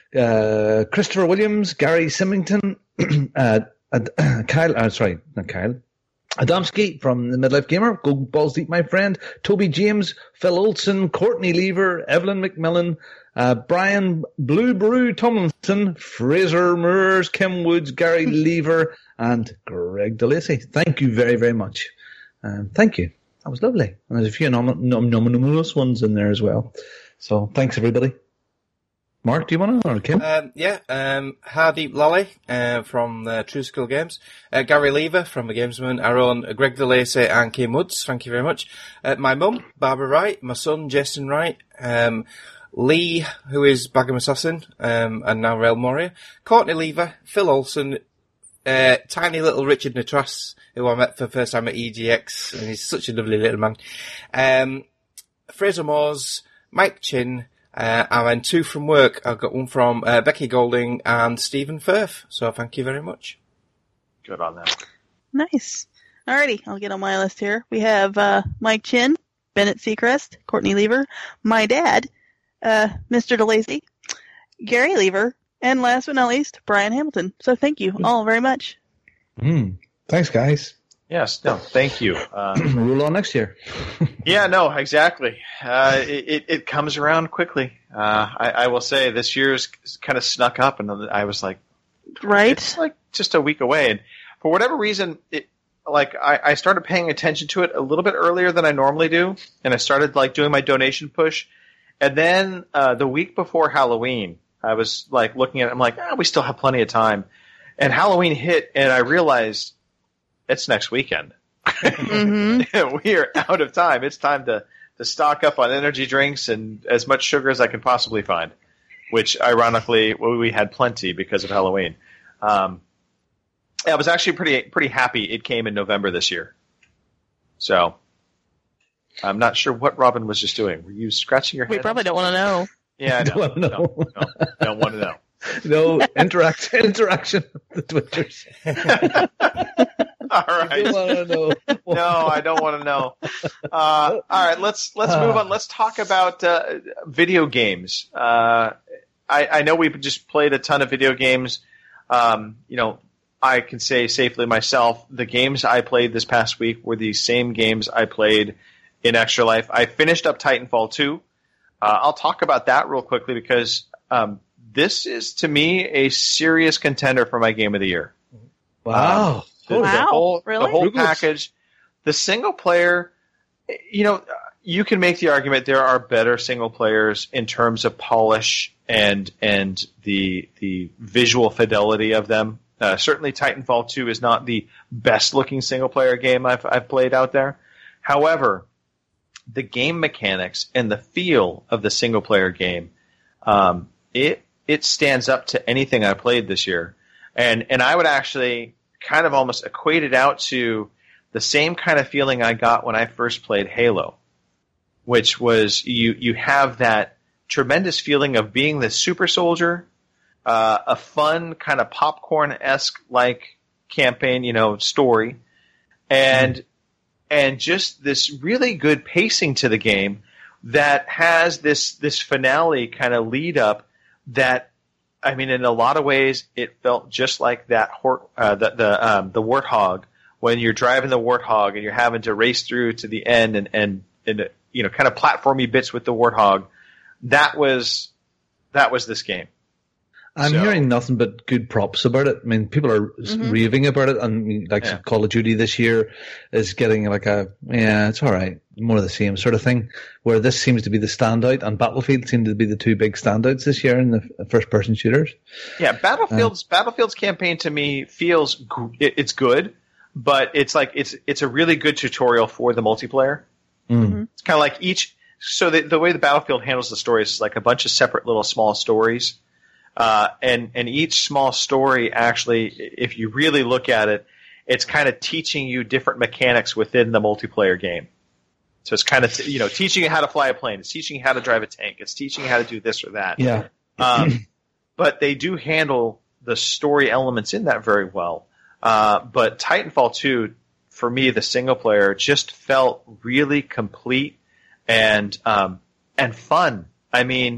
Speaker 9: uh, Christopher Williams, Gary Symington, uh, uh, Kyle, uh, sorry, not Kyle, Adamski from the Midlife Gamer, Go Balls Deep, my friend, Toby James, Phil Olson, Courtney Lever, Evelyn McMillan, uh, Brian Blue Brew Tomlinson, Fraser Moores, Kim Woods, Gary Lever, and Greg DeLacy. Thank you very, very much. Um, thank you. That was lovely. And there's a few nom- nom- nominous ones in there as well. So thanks, everybody. Mark, do you want to, or Kim?
Speaker 7: Um, yeah, um, Hardeep Lolly uh, from uh, True Skill Games, uh, Gary Lever from The Gamesman, Aaron, uh, Greg DeLacy, and Kim Woods. Thank you very much. Uh, my mum, Barbara Wright, my son, Jason Wright, um, Lee, who is Bagam Assassin, um, and now Rail Moria, Courtney Lever, Phil Olson, uh, tiny little Richard Natras, who I met for the first time at E G X, and he's such a lovely little man. Um, Fraser Moores, Mike Chin, Uh, and then two from work. I've got one from uh, Becky Golding and Stephen Firth. So thank you very much.
Speaker 6: Good on that.
Speaker 8: Nice. Alrighty, I'll get on my list here. We have uh, Mike Chin, Bennett Seacrest, Courtney Lever, my dad, uh, Mister DeLacy, Gary Lever, and last but not least, Brian Hamilton. So thank you all very much.
Speaker 9: Mm. Thanks, guys.
Speaker 6: Yes, no, thank you. Uh,
Speaker 9: Roll on next year.
Speaker 6: yeah, no, exactly. Uh, it, it, it comes around quickly. Uh, I, I will say this year's kind of snuck up, and I was like,
Speaker 8: right?
Speaker 6: It's like just a week away. And for whatever reason, it, like I, I started paying attention to it a little bit earlier than I normally do, and I started like doing my donation push. And then uh, the week before Halloween, I was like looking at it, I'm like, ah, we still have plenty of time. And Halloween hit, and I realized it's next weekend.
Speaker 8: Mm-hmm.
Speaker 6: We are out of time. It's time to, to stock up on energy drinks and as much sugar as I can possibly find, which ironically we had plenty because of Halloween. Um, I was actually pretty pretty happy it came in November this year. So I'm not sure what Robin was just doing. Were you scratching your head?
Speaker 8: We probably don't want to know.
Speaker 6: Yeah, I know.
Speaker 9: Don't know.
Speaker 6: No, no, don't want to know.
Speaker 9: No interact interaction with the Twitters.
Speaker 6: All right.
Speaker 9: Don't want to know.
Speaker 6: No, I don't want to know. Uh, all right, let's let's move on. Let's talk about uh, video games. Uh, I, I know we've just played a ton of video games. Um, you know, I can say safely myself, the games I played this past week were the same games I played in Extra Life. I finished up Titanfall two. Uh, I'll talk about that real quickly because um, this is, to me, a serious contender for my game of the year.
Speaker 9: Wow.
Speaker 6: Um, the,
Speaker 8: Wow,
Speaker 6: the whole,
Speaker 8: really?
Speaker 6: the whole package. The single player, you know, you can make the argument there are better single players in terms of polish and and the the visual fidelity of them. Uh, certainly, Titanfall two is not the best looking single player game I've I've played out there. However, the game mechanics and the feel of the single player game, um, it it stands up to anything I played this year, and and I would actually kind of almost equate it out to the same kind of feeling I got when I first played Halo, which was you you have that tremendous feeling of being the super soldier, uh, a fun kind of popcorn-esque like campaign, you know, story, and mm-hmm. and just this really good pacing to the game that has this this finale kind of lead up that, I mean, in a lot of ways, it felt just like that hort, uh, the the, um, the Warthog when you're driving the Warthog and you're having to race through to the end and and, and you know kind of platformy bits with the Warthog. That was that was this game.
Speaker 9: I'm
Speaker 6: so,
Speaker 9: hearing nothing but good props about it. I mean, people are mm-hmm. raving about it, and like
Speaker 6: yeah.
Speaker 9: Call of Duty this year is getting like a yeah, it's all right, more of the same sort of thing. Where this seems to be the standout, and Battlefield seem to be the two big standouts this year in the first-person shooters.
Speaker 6: Yeah, Battlefield's uh, Battlefield's campaign to me feels it, it's good, but it's like it's it's a really good tutorial for the multiplayer.
Speaker 9: Mm-hmm.
Speaker 6: It's kind of like each. So the, the way the Battlefield handles the stories is like a bunch of separate little small stories. Uh, and, and each small story actually, if you really look at it, it's kind of teaching you different mechanics within the multiplayer game. So it's kind of, you know, teaching you how to fly a plane. It's teaching you how to drive a tank. It's teaching you how to do this or that.
Speaker 9: Yeah.
Speaker 6: Um, but they do handle the story elements in that very well. Uh, but Titanfall two, for me, the single player just felt really complete and, um, and fun. I mean,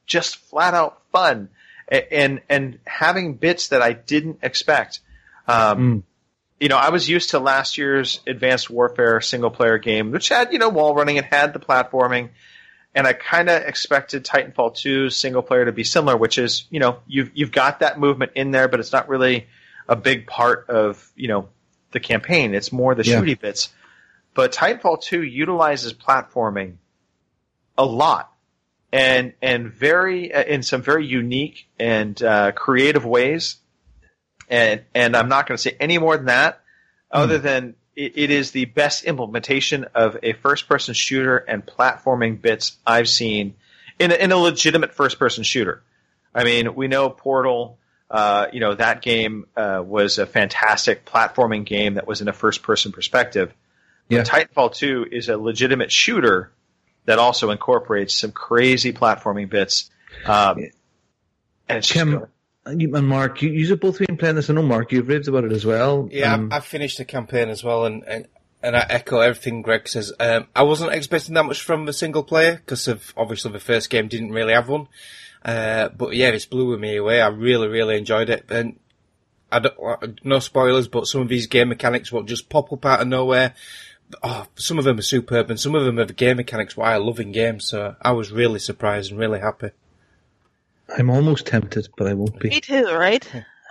Speaker 6: just flat out fun, and and, and having bits that I didn't expect. Um, mm. You know, I was used to last year's Advanced Warfare single player game, which had, you know, wall running, it had the platforming, and I kind of expected Titanfall two's single player to be similar, which is, you know, you've you've got that movement in there, but it's not really a big part of, you know, the campaign. It's more the yeah. shooty bits. But Titanfall two utilizes platforming a lot, and and very uh, in some very unique and uh, creative ways. And and I'm not going to say any more than that, mm. other than it, it is the best implementation of a first-person shooter and platforming bits I've seen in a, in a legitimate first-person shooter. I mean, we know Portal, uh, you know, that game uh, was a fantastic platforming game that was in a first-person perspective. Yeah. Titanfall two is a legitimate shooter that also incorporates some crazy platforming bits. Um, and it's
Speaker 9: Kim,
Speaker 6: just good.
Speaker 9: And Mark, you, you've both been playing this. I know, Mark, you've raved about it as well.
Speaker 7: Yeah,
Speaker 9: um,
Speaker 7: I've, I've finished the campaign as well, and, and, and I echo everything Greg says. Um, I wasn't expecting that much from the single player, because of obviously the first game didn't really have one. Uh, but yeah, it's blew me away. I really, really enjoyed it. And I don't, no spoilers, but some of these game mechanics will just pop up out of nowhere. Oh, some of them are superb, and some of them are the game mechanics what I love in games, so I was really surprised and really happy.
Speaker 9: I'm almost tempted, but I won't be.
Speaker 8: Me too, right?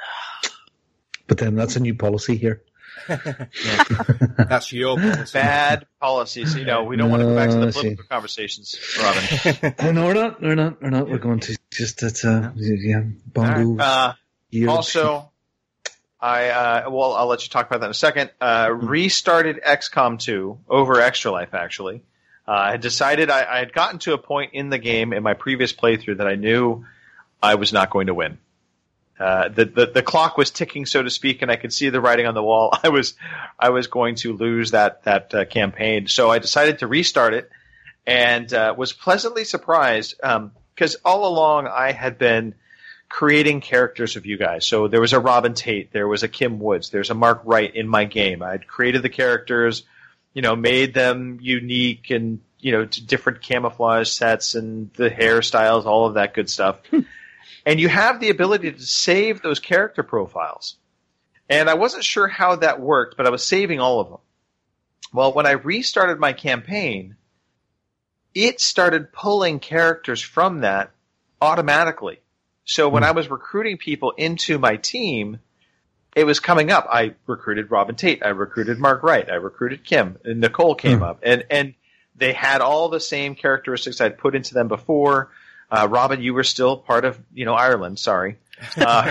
Speaker 9: But then that's a new policy here.
Speaker 7: That's your policy.
Speaker 6: Bad policies. You know, we don't no, want to go back to the political see. conversations, Robin.
Speaker 9: oh, no, we're not. We're not. We're not. We're going to just, it's, uh, yeah, bongo.
Speaker 6: Right. Uh, also, I, uh, well, I'll let you talk about that in a second. Uh, restarted X COM two over Extra Life, actually. Uh, I had decided I, I had gotten to a point in the game in my previous playthrough that I knew I was not going to win. Uh, the, the the clock was ticking, so to speak, and I could see the writing on the wall. I was I was going to lose that that uh, campaign, so I decided to restart it, and uh, was pleasantly surprised because um, all along I had been creating characters of you guys. So there was a Robin Tate, there was a Kim Woods, there's a Mark Wright in my game. I had created the characters, you know, made them unique and, you know, to different camouflage sets and the hairstyles, all of that good stuff. And you have the ability to save those character profiles. And I wasn't sure how that worked, but I was saving all of them. Well, when I restarted my campaign, it started pulling characters from that automatically. So when I was recruiting people into my team, it was coming up. I recruited Robin Tate. I recruited Mark Wright. I recruited Kim. And Nicole came up. And, and they had all the same characteristics I'd put into them before. Uh, Robin, you were still part of, you know, Ireland. Sorry. Uh,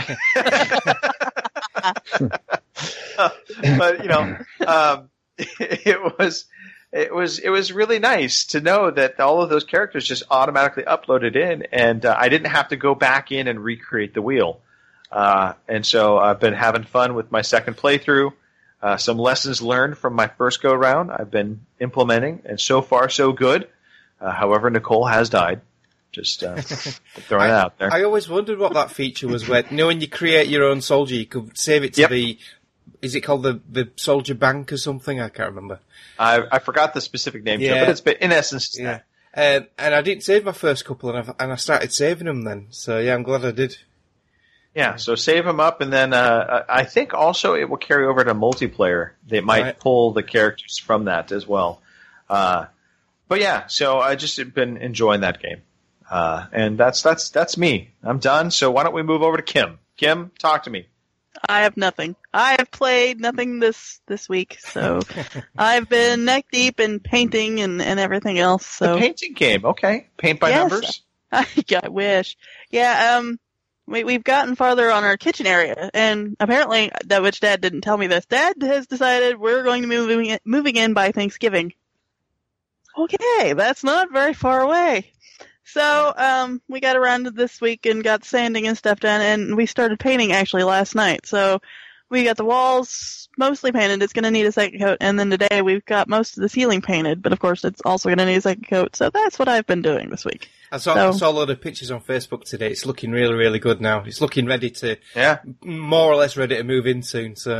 Speaker 6: but, you know, um, it was, it was, it was really nice to know that all of those characters just automatically uploaded in, and uh, I didn't have to go back in and recreate the wheel. Uh, and so I've been having fun with my second playthrough. Uh, some lessons learned from my first go round I've been implementing, and so far so good. Uh, however, Nicole has died. Just uh, throwing
Speaker 7: I,
Speaker 6: it out there.
Speaker 7: I always wondered what that feature was where, you know, when you create your own soldier, you could save it to
Speaker 6: yep.
Speaker 7: the, is it called the, the soldier bank or something? I can't remember.
Speaker 6: I, I forgot the specific name,
Speaker 7: yeah.
Speaker 6: but it's in essence it's
Speaker 7: yeah. that. Um, and I didn't save my first couple, and I, and I started saving them then. So, yeah, I'm glad I did.
Speaker 6: Yeah, so save them up, and then uh, I think also it will carry over to multiplayer. They might right. pull the characters from that as well. Uh, but yeah, so I just have been enjoying that game. Uh, and that's that's that's me. I'm done. So why don't we move over to Kim? Kim, talk to me.
Speaker 8: I have nothing. I have played nothing this this week, so I've been neck deep in painting and, and everything else. So
Speaker 6: the painting game, okay? Paint by
Speaker 8: yes,
Speaker 6: numbers.
Speaker 8: I, I wish. Yeah. Um. We we've gotten farther on our kitchen area, and apparently, that which Dad didn't tell me this. Dad has decided we're going to be moving in, moving in by Thanksgiving. Okay, that's not very far away. So, um, we got around to this week and got sanding and stuff done, and we started painting actually last night. So, we got the walls mostly painted. It's going to need a second coat, and then today we've got most of the ceiling painted, but of course it's also going to need a second coat. So that's what I've been doing this week.
Speaker 7: I saw,
Speaker 8: so,
Speaker 7: I saw a lot of pictures on Facebook today. It's looking really, really good now. It's looking ready to,
Speaker 6: yeah,
Speaker 7: more or less ready to move in soon. So, yeah.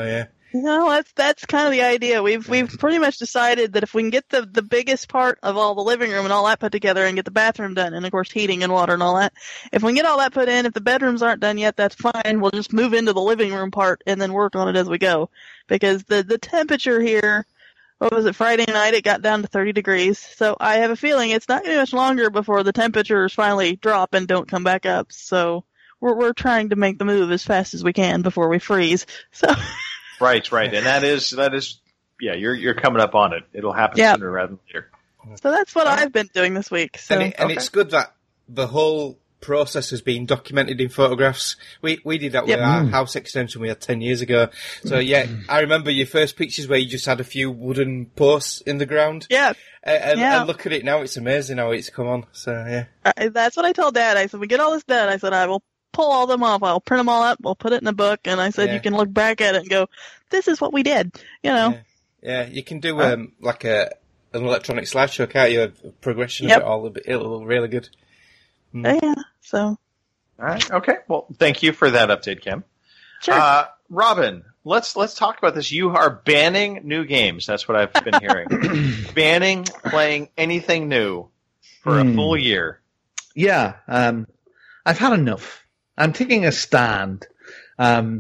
Speaker 8: No, that's that's kind of the idea. We've we've pretty much decided that if we can get the, the biggest part of all the living room and all that put together and get the bathroom done, and of course heating and water and all that, if we can get all that put in, if the bedrooms aren't done yet, that's fine. We'll just move into the living room part and then work on it as we go. Because the, the temperature here, what was it, Friday night, it got down to thirty degrees. So I have a feeling it's not going to be much longer before the temperatures finally drop and don't come back up. So we're we're trying to make the move as fast as we can before we freeze. So...
Speaker 6: Right, right, and that is that is yeah. You're you're coming up on it. It'll happen
Speaker 8: yeah.
Speaker 6: sooner rather than later.
Speaker 8: So that's what I've been doing this week. So.
Speaker 7: And, it, and
Speaker 6: okay.
Speaker 7: it's good that the whole process has been documented in photographs. We we did that
Speaker 8: yep.
Speaker 7: with our house extension we had ten years ago. So yeah, I remember your first pictures where you just had a few wooden posts in the ground.
Speaker 8: Yeah,
Speaker 7: and, and,
Speaker 8: yeah.
Speaker 7: and look at it now; it's amazing how it's come on. So yeah,
Speaker 8: uh, that's what I told Dad. I said, "We get all this done." I said, "I will." Pull all them off. I'll print them all up. We'll put it in a book, and I said
Speaker 7: yeah.
Speaker 8: you can look back at it and go, "This is what we did." You know.
Speaker 7: Yeah, yeah you can do um, like a an electronic slideshow, can't you? A progression
Speaker 8: yep.
Speaker 7: of it all. It'll look really good.
Speaker 8: Mm. Yeah. So.
Speaker 6: All right. Okay. Well, thank you for that update, Kim.
Speaker 8: Sure.
Speaker 6: Uh, Robin, let's let's talk about this. You are banning new games. That's what I've been hearing. Banning playing anything new for mm. a full year.
Speaker 9: Yeah. Um, I've had enough. I'm taking a stand. Um,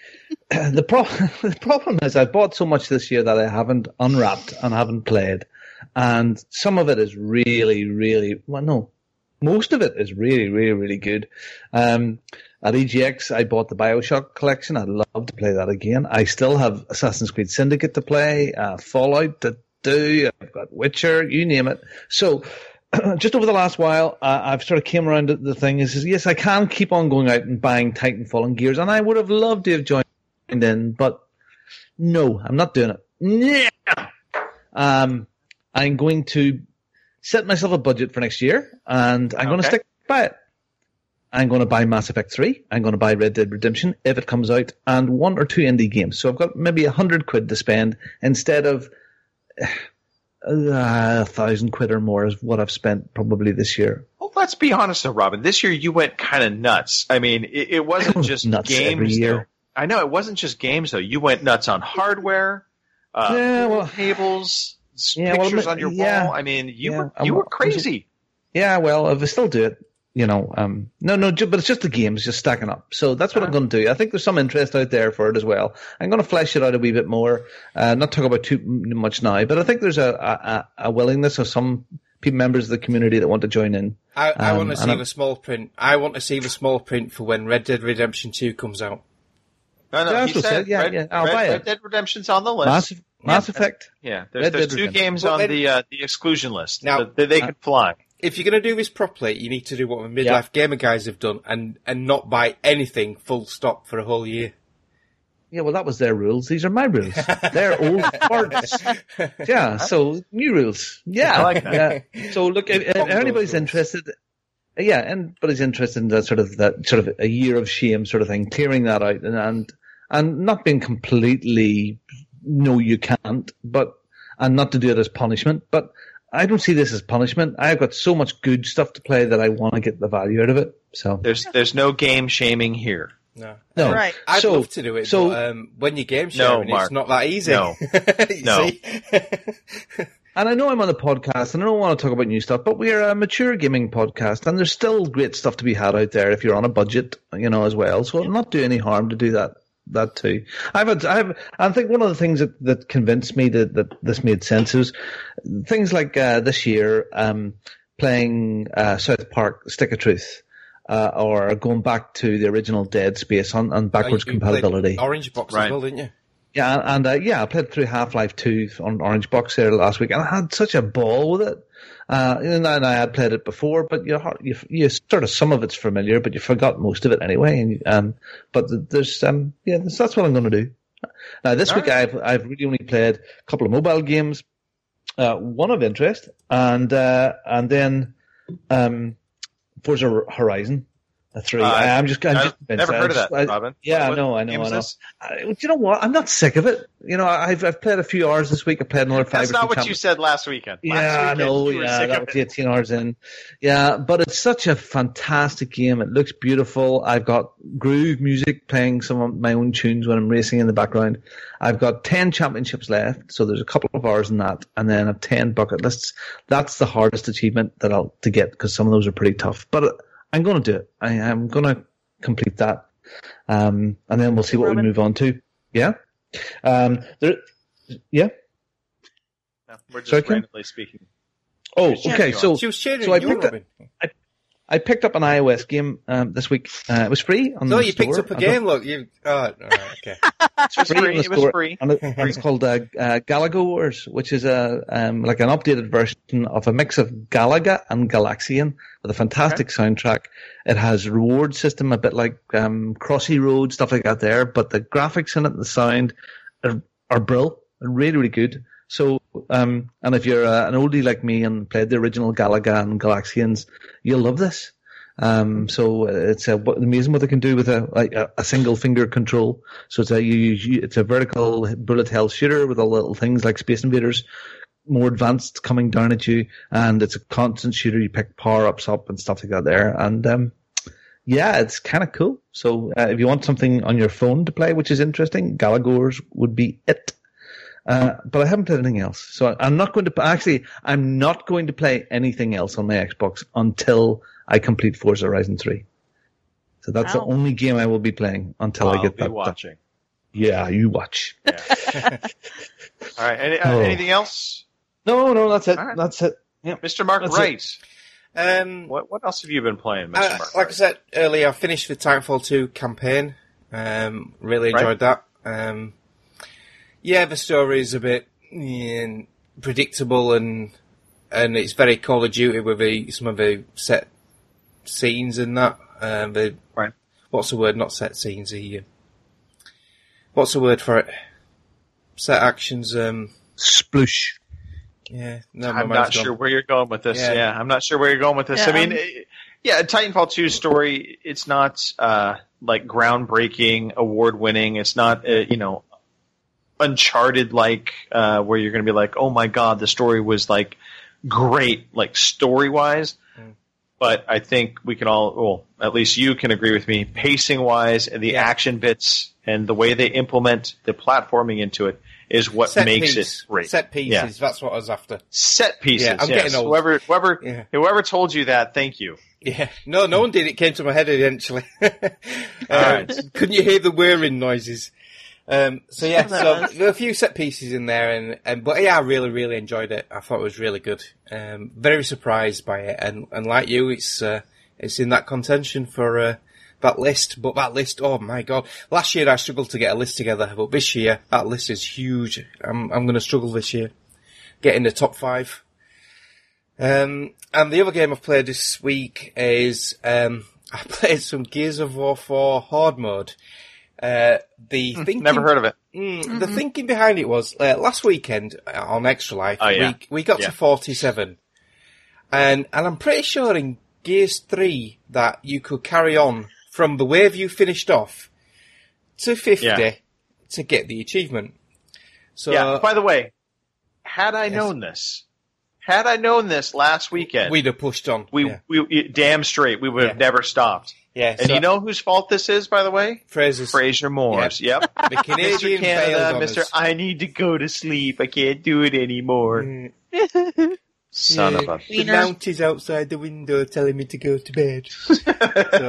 Speaker 9: the, pro- the problem is I've bought so much this year that I haven't unwrapped and haven't played. And some of it is really, really, well, no, most of it is really, really, really good. Um, at E G X, I bought the BioShock collection. I'd love to play that again. I still have Assassin's Creed Syndicate to play, uh, Fallout to do, I've got Witcher, you name it. So, just over the last while, uh, I've sort of came around to the thing is, is, yes, I can keep on going out and buying Titanfall and Gears, and I would have loved to have joined in, but no, I'm not doing it. Yeah. Um, I'm going to set myself a budget for next year, and I'm okay. going to stick by it. I'm going to buy Mass Effect three. I'm going to buy Red Dead Redemption if it comes out, and one or two indie games. So I've got maybe a hundred quid to spend instead of Uh, a thousand quid or more is what I've spent probably this year.
Speaker 6: Well, let's be honest though, Robin. This year you went kind of nuts. I mean, it, it wasn't just
Speaker 9: nuts
Speaker 6: games.
Speaker 9: Every year.
Speaker 6: Though. I know it wasn't just games though. You went nuts on hardware, uh,
Speaker 9: yeah, well,
Speaker 6: tables,
Speaker 9: yeah,
Speaker 6: pictures
Speaker 9: well,
Speaker 6: on your
Speaker 9: yeah,
Speaker 6: wall. I mean, you
Speaker 9: yeah,
Speaker 6: were you
Speaker 9: I'm,
Speaker 6: were crazy.
Speaker 9: Yeah, well, if I still do it, you know, um, no, no, but it's just the games just stacking up. So that's what uh-huh. I'm going to do. I think there's some interest out there for it as well. I'm going to flesh it out a wee bit more, uh, not talk about too much now, but I think there's a, a, a willingness of some people, members of the community that want to join in.
Speaker 7: I, I um, want to see
Speaker 9: I'm,
Speaker 7: the small print. I want to see the small print for when Red Dead Redemption two comes out.
Speaker 6: No, no,
Speaker 9: yeah,
Speaker 6: he said,
Speaker 9: said, yeah,
Speaker 6: Red,
Speaker 9: yeah, I'll
Speaker 6: Red,
Speaker 9: buy it.
Speaker 6: Red Dead Redemption's on the list.
Speaker 9: Mass, Mass
Speaker 6: yeah,
Speaker 9: Effect.
Speaker 6: Yeah, there's,
Speaker 9: Red
Speaker 6: there's
Speaker 9: Dead
Speaker 6: two
Speaker 9: Redemption.
Speaker 6: games
Speaker 7: well,
Speaker 6: on
Speaker 7: then,
Speaker 6: the uh, the exclusion list
Speaker 7: now,
Speaker 6: that, that they
Speaker 9: uh,
Speaker 6: could fly.
Speaker 7: If you're going to do this properly, you need to do what the Midlife
Speaker 9: yeah.
Speaker 7: Gamer guys have done and, and not buy anything full stop for a whole year.
Speaker 9: Yeah, well, that was their rules. These are my rules. They're old cards. Yeah, so new rules. Yeah.
Speaker 6: I like that.
Speaker 9: Yeah. So look, if, if anybody's interested, yeah, anybody's interested in that sort of that sort of a year of shame sort of thing, clearing that out and and, and not being completely no, you can't, but and not to do it as punishment, but. I don't see this as punishment. I've got so much good stuff to play that I want to get the value out of it. So
Speaker 6: there's there's no game shaming here.
Speaker 7: No,
Speaker 9: no.
Speaker 8: Right.
Speaker 7: I'd
Speaker 9: so,
Speaker 7: love to do it,
Speaker 9: so,
Speaker 7: but um, when you're game sharing,
Speaker 6: no,
Speaker 7: it's not that easy.
Speaker 6: No, no.
Speaker 9: And I know I'm on a podcast, and I don't want to talk about new stuff, but we're a mature gaming podcast, and there's still great stuff to be had out there if you're on a budget, you know, as well. So it'll not do any harm to do that. That too. I've had, I've, I think one of the things that, that convinced me that, that this made sense is things like uh, this year um, playing uh, South Park Stick of Truth uh, or going back to the original Dead Space on, on backwards
Speaker 7: oh, you
Speaker 9: compatibility.
Speaker 7: Orange Box
Speaker 6: right.
Speaker 7: as well, didn't you?
Speaker 9: Yeah, and uh, yeah, I played through Half-Life two on Orange Box there last week, and I had such a ball with it. Uh, and I had played it before, but you, you, you sort of some of it's familiar, but you forgot most of it anyway. And um, but there's um, yeah, that's, that's what I'm going to do. Now this All week right. I've I've really only played a couple of mobile games, uh, one of interest, and uh, and then um, Forza Horizon. A three.
Speaker 6: Uh,
Speaker 9: I, I'm just. I'm
Speaker 6: I've
Speaker 9: just convinced.
Speaker 6: never
Speaker 9: I
Speaker 6: heard of
Speaker 9: just-
Speaker 6: that,
Speaker 9: I-
Speaker 6: Robin.
Speaker 9: Yeah,
Speaker 6: What
Speaker 9: I know. I know.
Speaker 6: game
Speaker 9: I
Speaker 6: is
Speaker 9: know.
Speaker 6: this?
Speaker 9: I, do you know what? I'm not sick of it. You know, I've I've played a few hours this week. I played another five.
Speaker 6: That's
Speaker 9: or
Speaker 6: not
Speaker 9: six
Speaker 6: what
Speaker 9: times.
Speaker 6: you said last weekend. Last
Speaker 9: Yeah, I
Speaker 6: weekend,
Speaker 9: know.
Speaker 6: you were
Speaker 9: Yeah,
Speaker 6: sick
Speaker 9: that
Speaker 6: of
Speaker 9: was
Speaker 6: it.
Speaker 9: eighteen hours in. Yeah, but it's such a fantastic game. It looks beautiful. I've got groove music playing some of my own tunes when I'm racing in the background. I've got ten championships left, so there's a couple of hours in that, and then I've ten bucket lists. That's the hardest achievement that I'll to get because some of those are pretty tough. But I'm going to do it. I, I'm going to complete that, um, and then we'll see what
Speaker 8: Roman?
Speaker 9: we move on to. Yeah, um, there. Yeah.
Speaker 6: No, we're just
Speaker 9: Sorry, Kim?
Speaker 6: randomly speaking.
Speaker 9: Oh,
Speaker 6: Yeah,
Speaker 9: okay.
Speaker 6: you
Speaker 9: So
Speaker 7: She was cheering
Speaker 9: so I
Speaker 7: you,
Speaker 9: picked up-
Speaker 7: Robin.
Speaker 9: I picked up an iOS game um, this week. Uh, it was free on
Speaker 7: No,
Speaker 9: the
Speaker 7: you
Speaker 9: store.
Speaker 7: picked up a
Speaker 9: I
Speaker 7: game. Look, you. Oh, all right, okay.
Speaker 6: It was
Speaker 9: free
Speaker 6: free.
Speaker 9: in the
Speaker 6: It was
Speaker 9: store,
Speaker 6: free.
Speaker 9: and, it, and it's called uh, uh, Galaga Wars, which is a um, like an updated version of a mix of Galaga and Galaxian with a fantastic soundtrack. It has reward system, a bit like um, Crossy Road, stuff like that there, but the graphics in it and the sound are, are brill, really, really good. So, um, and if you're uh, an oldie like me and played the original Galaga and Galaxians, you'll love this. Um, so it's uh, what- amazing what they can do with a like a, a single finger control. So it's a you, you, it's a vertical bullet hell shooter with all little things like Space Invaders, more advanced coming down at you, and it's a constant shooter. You pick power ups up and stuff like that there, and um, yeah, it's kind of cool. So uh, if you want something on your phone to play, which is interesting, Galagors would be it. Uh, but I haven't played anything else, so I'm not going to. Actually, I'm not going to play anything else on my Xbox until I complete Forza Horizon three. So that's
Speaker 8: Wow.
Speaker 9: the only game I will be playing until I
Speaker 6: I'll
Speaker 9: get
Speaker 6: be
Speaker 9: that.
Speaker 6: watching.
Speaker 9: Yeah, you watch.
Speaker 6: Yeah. All right. Any, uh,
Speaker 9: Oh.
Speaker 6: Anything else,
Speaker 9: No, no, that's it.
Speaker 6: All right.
Speaker 9: That's it. Yeah.
Speaker 6: Mister Mark
Speaker 9: That's
Speaker 6: Wright?
Speaker 7: Um,
Speaker 6: What What else have you been playing, Mister
Speaker 7: I,
Speaker 6: Mark?
Speaker 7: like I
Speaker 6: Wright?
Speaker 7: said earlier, I finished the Titanfall two campaign. Um, really enjoyed that. Um, yeah, the story is a bit yeah, predictable and and it's very Call of Duty with the, some of the set scenes and that. Um, the,
Speaker 6: Right.
Speaker 7: What's the word? Not set scenes. The, uh, what's the word for it? Set actions. Um,
Speaker 9: Sploosh.
Speaker 7: yeah. No, my
Speaker 6: I'm
Speaker 7: mind's
Speaker 6: not
Speaker 7: gone.
Speaker 6: sure where you're going with this.
Speaker 7: Yeah.
Speaker 6: Yeah, I'm not sure where you're going with this.
Speaker 8: Yeah,
Speaker 6: I mean,
Speaker 8: um,
Speaker 6: eh, yeah, Titanfall two's story, it's not uh, like groundbreaking, award-winning. It's not, uh, you know, Uncharted-like, uh, where you're going to be like, oh my god, the story was like great, like story-wise.
Speaker 7: Mm.
Speaker 6: But I think we can all, well, at least you can agree with me, pacing-wise and the
Speaker 7: Yeah.
Speaker 6: action bits and the way they implement the platforming into it is what
Speaker 7: Set
Speaker 6: makes
Speaker 7: piece.
Speaker 6: it great.
Speaker 7: Set pieces.
Speaker 6: Yeah.
Speaker 7: That's what I was after.
Speaker 6: Set pieces.
Speaker 7: Yeah, I'm
Speaker 6: yes.
Speaker 7: getting old.
Speaker 6: Whoever, whoever,
Speaker 7: Yeah.
Speaker 6: whoever told you that, thank you.
Speaker 7: Yeah, no, no one did. It came to my head eventually. uh,
Speaker 6: Alright.
Speaker 7: Couldn't you hear the whirring noises? Um, so yeah, so there were a few set pieces in there, and, and but yeah, I really, really enjoyed it. I thought it was really good. Um, very surprised by it, and, and like you, it's uh, it's in that contention for uh, that list. But that list, oh my god! Last year I struggled to get a list together, but this year that list is huge. I'm I'm going to struggle this year, getting the top five. Um, and the other game I've played this week is, um, I played some Gears of War four Horde mode. Uh, the thinking,
Speaker 6: Never heard of it.
Speaker 7: Mm, The thinking behind it was, uh, last weekend uh, on Extra Life,
Speaker 6: Oh, yeah.
Speaker 7: we, we got
Speaker 6: Yeah.
Speaker 7: to forty-seven. And, and I'm pretty sure in Gears three that you could carry on from the wave you finished off to fifty
Speaker 6: Yeah.
Speaker 7: to get the achievement. So,
Speaker 6: Yeah. By the way, had I known this, had I known this last weekend,
Speaker 7: we'd have pushed on.
Speaker 6: we,
Speaker 7: yeah.
Speaker 6: we damn straight we would have
Speaker 7: Yeah.
Speaker 6: never stopped.
Speaker 7: Yeah,
Speaker 6: And
Speaker 7: so-
Speaker 6: you know whose fault this is, by the way?
Speaker 7: Fraser's
Speaker 6: Fraser Moore's. Yep.
Speaker 7: the
Speaker 6: Mister
Speaker 7: Canadian failed
Speaker 6: Canada,
Speaker 7: on
Speaker 6: Mister
Speaker 7: us.
Speaker 6: I need to go to sleep. I can't do it anymore.
Speaker 7: Mm.
Speaker 6: Son
Speaker 7: Yeah,
Speaker 6: of a.
Speaker 7: The mount is outside the window telling me to go to bed. So,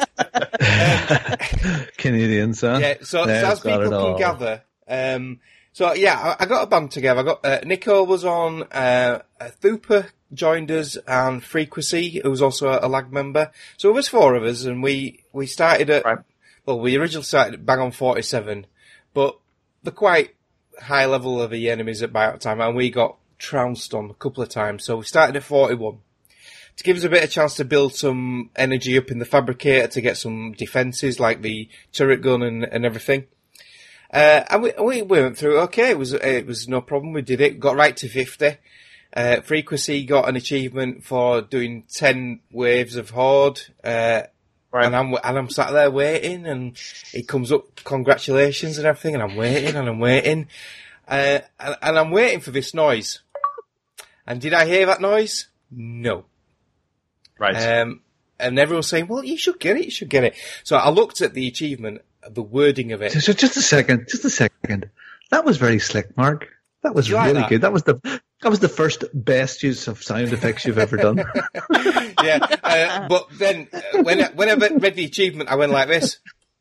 Speaker 9: Canadians, huh?
Speaker 7: yeah, so, so
Speaker 9: They've
Speaker 7: as
Speaker 9: got
Speaker 7: people
Speaker 9: it
Speaker 7: can
Speaker 9: all.
Speaker 7: gather, um, so yeah, I, I got a band together. I got uh, Nico was on, uh, uh, Thupa joined us, and Frequency, who was also a, a lag member. So it was four of us, and we we started at
Speaker 6: Right.
Speaker 7: well, we originally started at bang on forty-seven, but the quite high level of the enemies at buyout time, and we got trounced on a couple of times. So we started at forty-one. To give us a bit of chance to build some energy up in the fabricator to get some defences like the turret gun and, and everything. Uh, and we, we went through it okay. It was, it was no problem. We did it. Got right to fifty. Uh, Frequency got an achievement for doing ten waves of Horde. Uh,
Speaker 6: Right.
Speaker 7: And I'm and I'm sat there waiting, and it comes up, congratulations and everything, and I'm waiting and I'm waiting, uh, and, and I'm waiting for this noise. And did I hear that noise? No.
Speaker 6: Right.
Speaker 7: Um, and everyone was saying, "Well, you should get it. You should get it." So I looked at the achievement, the wording of it.
Speaker 9: So just a second, just a second. That was very slick, Mark. That was
Speaker 7: You like
Speaker 9: really
Speaker 7: that?
Speaker 9: good. That was the that was the first best use of sound effects you've ever done.
Speaker 7: Yeah, uh, but then uh, when I, when I read the achievement, I went like this.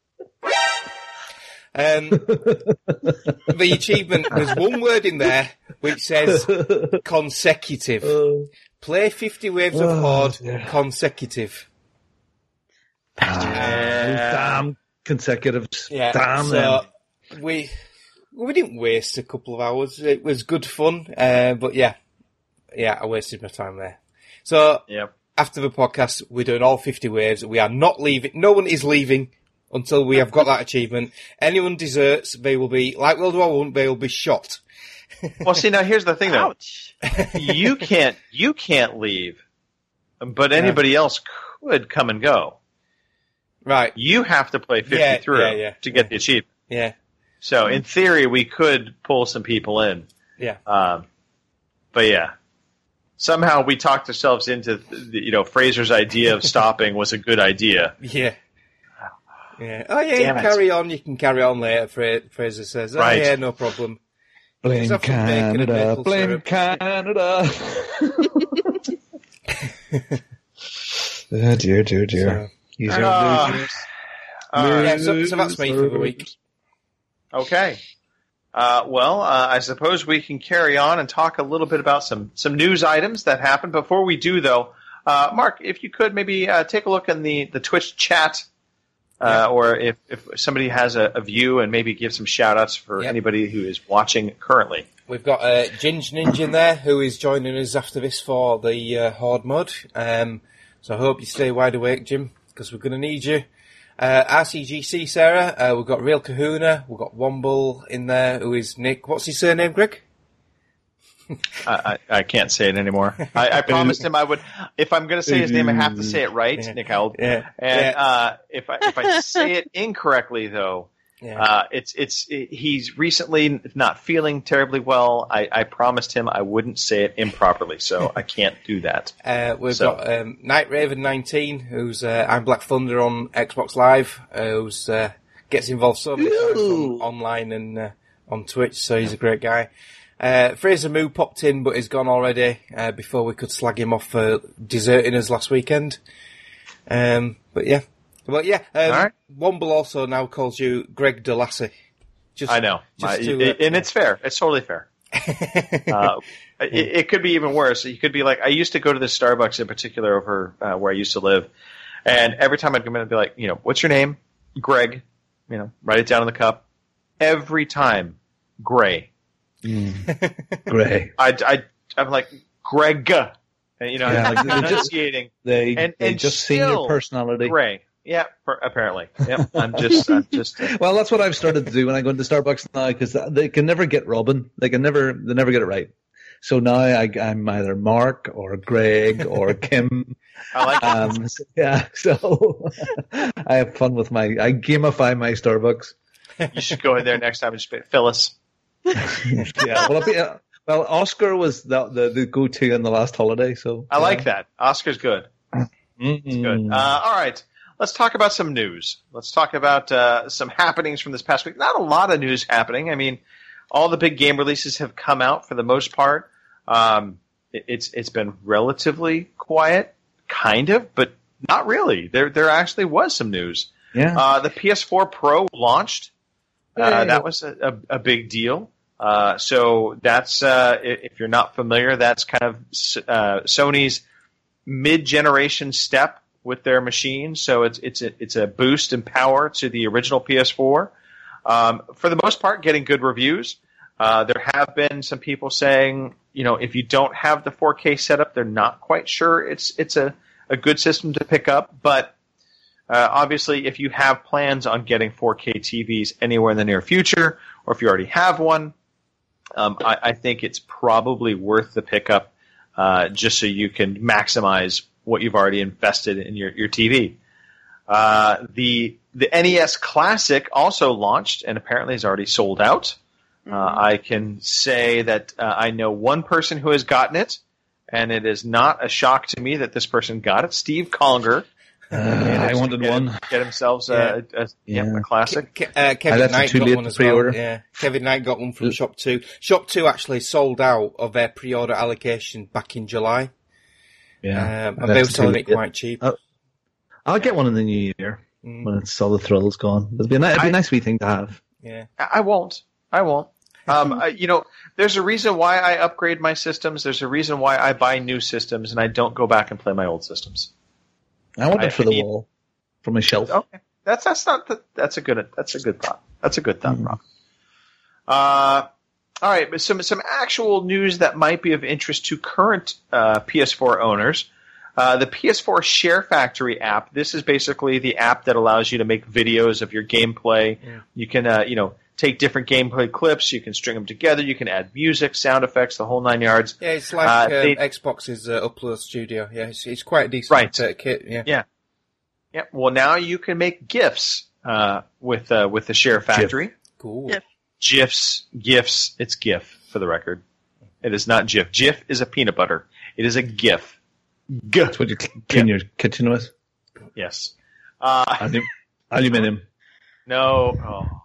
Speaker 7: Um, the achievement, there's one word in there which says consecutive. Play fifty waves of
Speaker 9: Oh,
Speaker 7: Horde
Speaker 9: dear.
Speaker 7: consecutive.
Speaker 9: Ah, damn consecutives.
Speaker 7: Yeah,
Speaker 9: Damn
Speaker 7: so
Speaker 9: them.
Speaker 7: we we didn't waste a couple of hours. It was good fun, uh, but yeah, yeah, I wasted my time there. So
Speaker 6: Yep.
Speaker 7: after the podcast, we're doing all fifty waves. We are not leaving. No one is leaving until we have got that achievement. Anyone deserts, they will be, like World War One, they will be shot.
Speaker 6: Well, see, now here's the thing, though.
Speaker 8: Ouch.
Speaker 6: you can't you can't leave, but anybody else could come and go.
Speaker 7: Right.
Speaker 6: You have to play fifty
Speaker 7: Yeah,
Speaker 6: through
Speaker 7: yeah, yeah,
Speaker 6: to get
Speaker 7: yeah.
Speaker 6: the achievement.
Speaker 7: Yeah.
Speaker 6: So in theory, we could pull some people in.
Speaker 7: Yeah.
Speaker 6: Um, but yeah, somehow we talked ourselves into the, you know Fraser's idea of stopping was a good idea.
Speaker 7: Yeah. Yeah. Oh yeah,
Speaker 6: Damn
Speaker 7: you
Speaker 6: it.
Speaker 7: carry on. You can carry on later. Fra- Fraser says, "Oh
Speaker 6: Right.
Speaker 7: yeah, no problem."
Speaker 9: Blame
Speaker 7: Except for bacon and
Speaker 9: Canada.
Speaker 7: maple
Speaker 9: Blame
Speaker 7: syrup.
Speaker 9: Canada. Oh, dear, dear, dear. These are
Speaker 6: Ah.
Speaker 9: losers.
Speaker 6: Uh,
Speaker 7: Yeah, so, so that's me for the week.
Speaker 6: Okay. Uh, well, uh, I suppose we can carry on and talk a little bit about some, some news items that happened. Before we do, though, uh, Mark, if you could maybe uh, take a look in the, the Twitch chat, uh, or if, if somebody has a, a view, and maybe give some shout-outs for
Speaker 7: Yep.
Speaker 6: anybody who is watching currently.
Speaker 7: We've got uh, Ginge Ninja in there, who is joining us after this for the uh, Horde mod. Um, so I hope you stay wide awake, Jim, because we're going to need you. Uh, R C G C Sarah, uh, we've got Real Kahuna, we've got Womble in there, who is Nick. What's his surname, Greg?
Speaker 6: I, I, I can't say it anymore. I, I promised him I would. If I'm going to say his name, I have to say it right,
Speaker 7: Yeah.
Speaker 6: Nick Held.
Speaker 7: Yeah.
Speaker 6: And
Speaker 7: Yeah.
Speaker 6: uh, if I if I say it incorrectly, though,
Speaker 7: Yeah.
Speaker 6: uh, it's it's it, he's recently not feeling terribly well. I, I promised him I wouldn't say it improperly, so I can't do that.
Speaker 7: Uh, we've
Speaker 6: So-
Speaker 7: got um, Night Raven nineteen, who's uh, I'm Black Thunder on Xbox Live, uh, who's uh, gets involved so many times on, online and uh, on Twitch, so he's a great guy. Uh, Fraser Moo popped in, but he's gone already uh, before we could slag him off for deserting us last weekend. Um, but yeah, but yeah, um,
Speaker 6: All right.
Speaker 7: Womble also now calls you Greg DeLassy. Just,
Speaker 6: I know,
Speaker 7: just
Speaker 6: My-
Speaker 7: to, uh,
Speaker 6: and it's fair. It's totally fair. uh, it, it could be even worse. You could be like, I used to go to this Starbucks in particular over uh, where I used to live, and every time I'd come in, I'd be like, you know, what's your name? Greg. You know, write it down in the cup. Every time, Gray.
Speaker 9: Gray.
Speaker 6: I, I, I'm like, Greg. And, you know,
Speaker 9: Yeah, like, they just-
Speaker 6: enunciating.
Speaker 9: They,
Speaker 6: And-
Speaker 9: they
Speaker 6: and
Speaker 9: just seen your
Speaker 6: still
Speaker 9: personality.
Speaker 6: Gray. Yeah, per, apparently. Yep. I'm just, I'm just. Uh,
Speaker 9: Well, that's what I've started to do when I go into Starbucks now, because they can never get Robin. They can never, they never get it right. So now I, I'm either Mark or Greg or Kim.
Speaker 6: I like it.
Speaker 9: Um, so- yeah, so I have fun with my, I gamify my Starbucks.
Speaker 6: You should go in there next time and just be Phyllis.
Speaker 9: Yeah, well, I'll be, uh, well, Oscar was the, the, the go-to in the last holiday, so.
Speaker 6: I like that. Oscar's good.
Speaker 9: Mm.
Speaker 6: Good. Uh, all right. Let's talk about some news. Let's talk about uh, some happenings from this past week. Not a lot of news happening. I mean, all the big game releases have come out for the most part. Um, it, it's it's been relatively quiet, kind of, but not really. There there actually was some news.
Speaker 9: Yeah.
Speaker 6: Uh, the P S four Pro launched. Uh,
Speaker 9: Yay.
Speaker 6: that was a, a, a big deal. Uh, so that's uh, i- if you're not familiar, that's kind of uh, Sony's mid-generation step with their machine. So it's it's a, it's a boost in power to the original P S four. Um, for the most part, getting good reviews. Uh, there have been some people saying, you know, if you don't have the four K setup, they're not quite sure it's it's a, a good system to pick up. But uh, obviously, if you have plans on getting four K T Vs anywhere in the near future, or if you already have one, um, I, I think it's probably worth the pickup uh, just so you can maximize what you've already invested in your, your T V. Uh, the the N E S Classic also launched and apparently is already sold out. Uh, I can say that uh, I know one person who has gotten it, and it is not a shock to me that this person got it. Steve Conger.
Speaker 9: Uh, I wanted
Speaker 6: get,
Speaker 9: one.
Speaker 6: Get themselves a, a, a, yeah. yeah, a classic.
Speaker 7: Ke- uh, Kevin Knight got one as well. Yeah, Kevin Knight got one from Shop Two. Shop Two actually sold out of their pre-order allocation back in July.
Speaker 9: Yeah,
Speaker 7: um, and they were selling it quite cheap.
Speaker 9: I'll, I'll get one in the new year mm. when it's all the thrills gone. It'd be a, it'd be a nice wee thing to have.
Speaker 7: Yeah,
Speaker 6: I won't. I won't. Um, I, you know, there's a reason why I upgrade my systems. There's a reason why I buy new systems, and I don't go back and play my old systems.
Speaker 9: I want it
Speaker 6: I,
Speaker 9: for
Speaker 6: I
Speaker 9: the
Speaker 6: need,
Speaker 9: wall, for my shelf.
Speaker 6: Okay, that's that's not the, that's a good that's a good thought. That's a good thought, mm. Rob. Uh, all right, but some some actual news that might be of interest to current uh, P S four owners. Uh, the P S four Share Factory app. This is basically the app that allows you to make videos of your gameplay. Yeah. You can, uh, you know, take different gameplay clips. You can string them together. You can add music, sound effects, the whole nine yards.
Speaker 7: Yeah, it's like uh, uh, they, Xbox's uh, Upload Studio. Yeah, it's, it's quite a decent
Speaker 6: right.
Speaker 7: uh, kit. Yeah,
Speaker 6: yeah, yeah. Well, now you can make GIFs uh, with uh, with the Share Factory.
Speaker 7: GIF. Cool.
Speaker 8: GIF.
Speaker 6: GIFs, GIFs. It's GIF for the record. It is not GIF. GIF is a peanut butter. It is a GIF. G-
Speaker 9: That's what you clean your kitchen with?
Speaker 6: Yes. Uh,
Speaker 9: Alum- aluminium.
Speaker 6: No. Oh.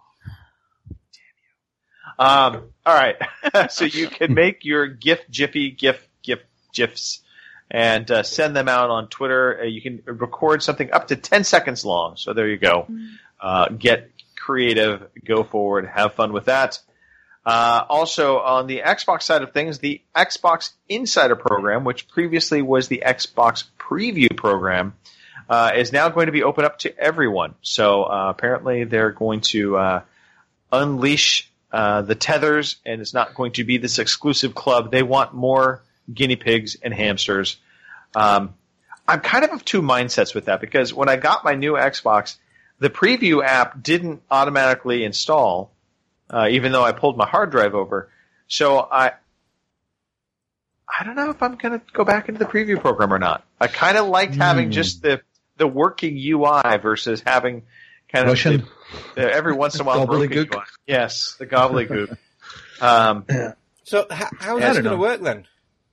Speaker 6: Damn you. Um, all right. So you can make your GIF, Jiffy, GIF, GIF, GIFs and uh, send them out on Twitter. Uh, you can record something up to ten seconds long. So there you go. Uh, get creative. Go forward. Have fun with that. Uh, also, on the Xbox side of things, the Xbox Insider program, which previously was the Xbox Preview program, uh, is now going to be open up to everyone. So uh, apparently they're going to uh, unleash uh, the tethers, and it's not going to be this exclusive club. They want more guinea pigs and hamsters. Um, I'm kind of of two mindsets with that, because when I got my new Xbox, the Preview app didn't automatically install. Uh, even though I pulled my hard drive over. So I I don't know if I'm going to go back into the preview program or not. I kind of liked mm. having just the, the working U I versus having kind
Speaker 9: Russian.
Speaker 6: of the, the, every once in a while broken U I. Yes, the gobbledygook. um,
Speaker 7: so how, how's this going to work then?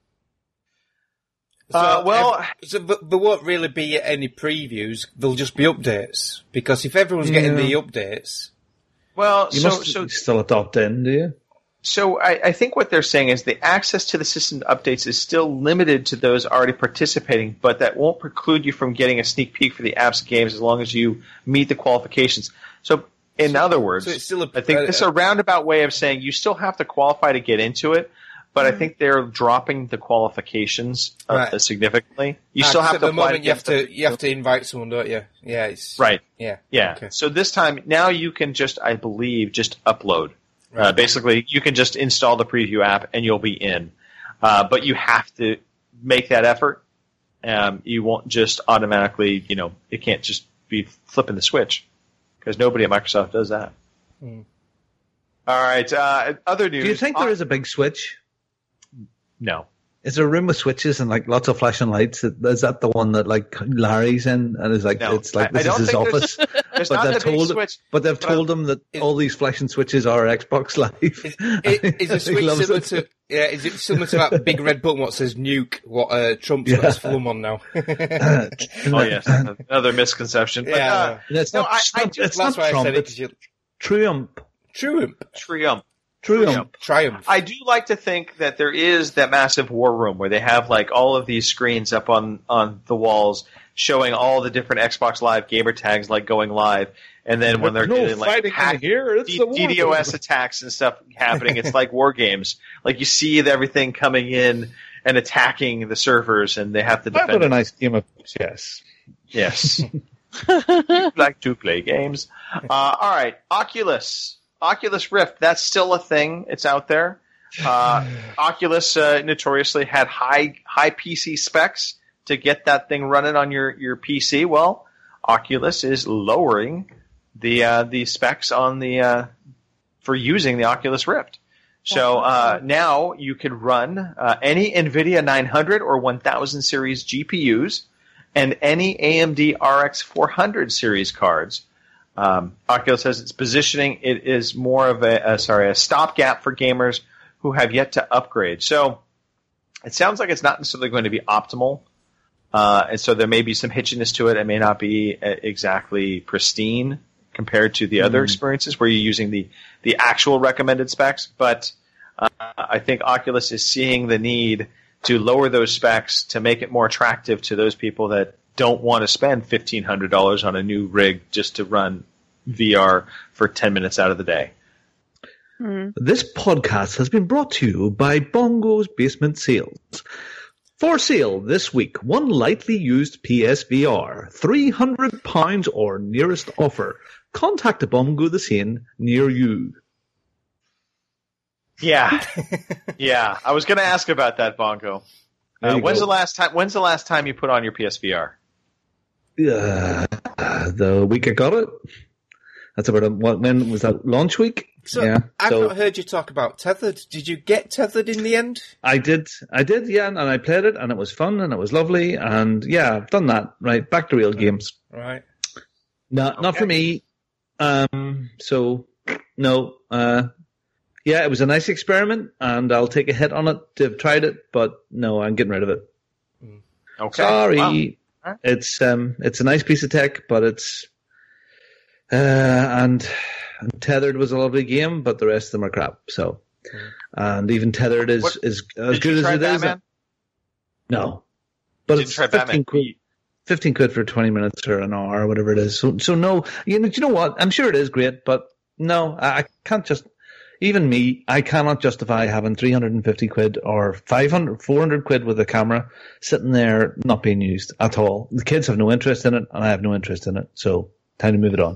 Speaker 7: So,
Speaker 6: uh, well,
Speaker 7: uh, so there won't really be any previews. There'll just be updates, because if everyone's
Speaker 9: yeah.
Speaker 7: getting the updates.
Speaker 6: Well,
Speaker 9: you
Speaker 6: so,
Speaker 9: must
Speaker 6: so
Speaker 9: still adopt in, do you?
Speaker 6: So I, I think what they're saying is the access to the system updates is still limited to those already participating, but that won't preclude you from getting a sneak peek for the apps and games as long as you meet the qualifications. So, in so, other words, so it's still a, I think uh, this is a roundabout way of saying you still have to qualify to get into it, but mm-hmm. I think they're dropping the qualifications uh, right. significantly. You ah, still have to
Speaker 7: at the
Speaker 6: apply
Speaker 7: moment
Speaker 6: to
Speaker 7: you have to you have to invite someone, don't you? Yeah, it's
Speaker 6: right.
Speaker 7: Yeah,
Speaker 6: yeah.
Speaker 7: Okay.
Speaker 6: So this time now you can just, I believe, just upload. Right. Uh, basically, you can just install the preview app and you'll be in. Uh, but you have to make that effort. Um, you won't just automatically, you know, it can't just be flipping the switch, because nobody at Microsoft does that. Mm. All right. Uh, other news.
Speaker 9: Do you think there is a big switch?
Speaker 6: No.
Speaker 9: Is there a room with switches and like lots of flashing lights? Is that the one that like Larry's in and is like
Speaker 6: no.
Speaker 9: it's like
Speaker 6: I,
Speaker 9: this
Speaker 6: I
Speaker 9: is his office?
Speaker 6: There's, there's
Speaker 9: but
Speaker 6: not
Speaker 9: they've
Speaker 6: the
Speaker 9: told
Speaker 6: big switch,
Speaker 9: but they've
Speaker 6: but
Speaker 9: told
Speaker 6: I'm,
Speaker 9: him that
Speaker 6: is,
Speaker 9: all these flashing switches are Xbox Live.
Speaker 7: Is, is, is the switch similar it. to yeah? Is it similar to that big red button what says nuke? What uh, Trump's yeah. got his film on now?
Speaker 6: Oh yes, another misconception. But,
Speaker 7: yeah,
Speaker 6: uh,
Speaker 9: no, it's
Speaker 6: no,
Speaker 9: not.
Speaker 6: I, I
Speaker 9: it's
Speaker 6: just,
Speaker 9: not
Speaker 7: that's why
Speaker 9: Trump.
Speaker 7: I said it.
Speaker 9: It's Triumph.
Speaker 7: Triumph.
Speaker 6: Triumph.
Speaker 9: Triumph.
Speaker 7: Triumph.
Speaker 6: I do like to think that there is that massive war room where they have like all of these screens up on, on the walls showing all the different Xbox Live gamer tags like going live, and then when they're
Speaker 9: no
Speaker 6: getting like
Speaker 9: hack, here, it's
Speaker 6: D-
Speaker 9: the war
Speaker 6: DDoS
Speaker 9: room.
Speaker 6: attacks and stuff happening, it's like war games. Like you see everything coming in and attacking the servers, and they have to defend.
Speaker 9: What a nice game of chess.
Speaker 6: Yes. You like to play games. Uh, all right, Oculus. Oculus Rift, that's still a thing. It's out there. Uh, Oculus uh, notoriously had high high P C specs to get that thing running on your, your P C. Well, Oculus is lowering the uh, the specs on the uh, for using the Oculus Rift. So uh, now you could run uh, any NVIDIA nine hundred or one thousand series G P Us, and any A M D R X four hundred series cards. Um, Oculus says it's positioning it is more of a, a sorry a stopgap for gamers who have yet to upgrade. So it sounds like it's not necessarily going to be optimal, uh, and so there may be some hitchiness to it. It may not be uh, exactly pristine compared to the mm. other experiences where you're using the the actual recommended specs. But uh, I think Oculus is seeing the need to lower those specs to make it more attractive to those people that don't want to spend fifteen hundred dollars on a new rig just to run V R for ten minutes out of the day.
Speaker 8: Mm.
Speaker 9: This podcast has been brought to you by Bongo's Basement Sales. For sale this week, one lightly used P S V R, three hundred pounds or nearest offer. Contact a Bongo the Sane near you.
Speaker 6: Yeah, yeah. I was going to ask about that, Bongo. Uh, when's go. the last time? When's the last time you put on your P S V R?
Speaker 9: Uh, the week I got it. That's about a, what? When was that? Launch week.
Speaker 7: So
Speaker 9: yeah.
Speaker 7: I've
Speaker 9: so,
Speaker 7: not heard you talk about Tethered. Did you get Tethered in the end?
Speaker 9: I did. I did. Yeah, and I played it, and it was fun, and it was lovely, and yeah, I've done that. Right, back to real games.
Speaker 7: Right.
Speaker 9: No,
Speaker 6: okay.
Speaker 9: not for me. Um. So no. Uh. Yeah, it was a nice experiment, and I'll take a hit on it to have tried it, but no, I'm getting rid of it.
Speaker 6: Okay.
Speaker 9: Sorry.
Speaker 6: Wow. Right.
Speaker 9: It's um, it's a nice piece of tech, but it's uh, and, and Tethered was a lovely game, but the rest of them are crap. So, mm. and even Tethered is
Speaker 6: what,
Speaker 9: is as good as it
Speaker 6: Batman?
Speaker 9: is. No, but
Speaker 6: did
Speaker 9: it's
Speaker 6: try
Speaker 9: fifteen
Speaker 6: Batman?
Speaker 9: quid. Fifteen quid for twenty minutes or an hour or whatever it is. So, so no, you know, do you know what? I'm sure it is great, but no, I, I can't just. Even me, I cannot justify having three hundred fifty quid or five hundred, four hundred quid with a camera sitting there not being used at all. The kids have no interest in it, and I have no interest in it. So, time to move it on.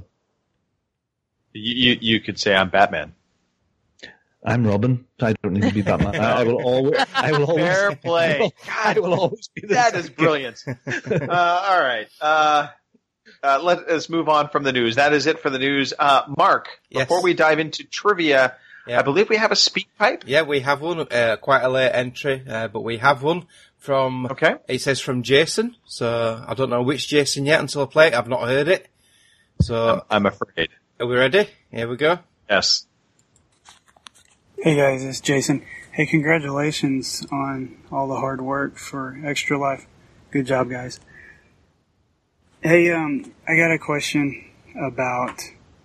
Speaker 6: You you, you could say I'm Batman.
Speaker 9: I'm Robin. I don't need to be Batman. I, I will always. I will always.
Speaker 6: Fair play.
Speaker 9: I will, I will always be.
Speaker 6: That is brilliant. uh, all right. Uh, uh, let us move on from the news. That is it for the news. Uh, Mark,
Speaker 7: yes.
Speaker 6: Before we dive into trivia. Yeah. I believe we have a speak pipe.
Speaker 7: Yeah, we have one. Uh, quite a late entry, uh, but we have one from.
Speaker 6: Okay.
Speaker 7: It says from Jason, so I don't know which Jason yet until I play it. I've not heard it. So
Speaker 6: I'm, I'm afraid.
Speaker 7: Are we ready? Here we go.
Speaker 6: Yes.
Speaker 10: Hey guys, it's Jason. Hey, congratulations on all the hard work for Extra Life. Good job, guys. Hey, um, I got a question about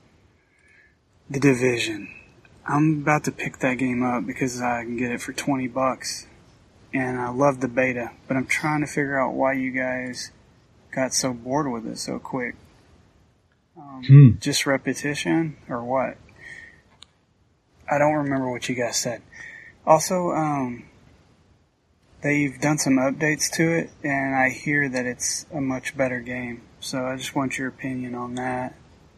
Speaker 10: The Division. I'm about to pick that game up because I can get it for twenty bucks. And I love the beta, but I'm trying to figure out why you guys got so bored with it so quick. Um, hmm. Just repetition or what? I don't remember what you guys said. Also, um, they've done some updates to it, and I hear that it's a much better game. So I just want your opinion on that.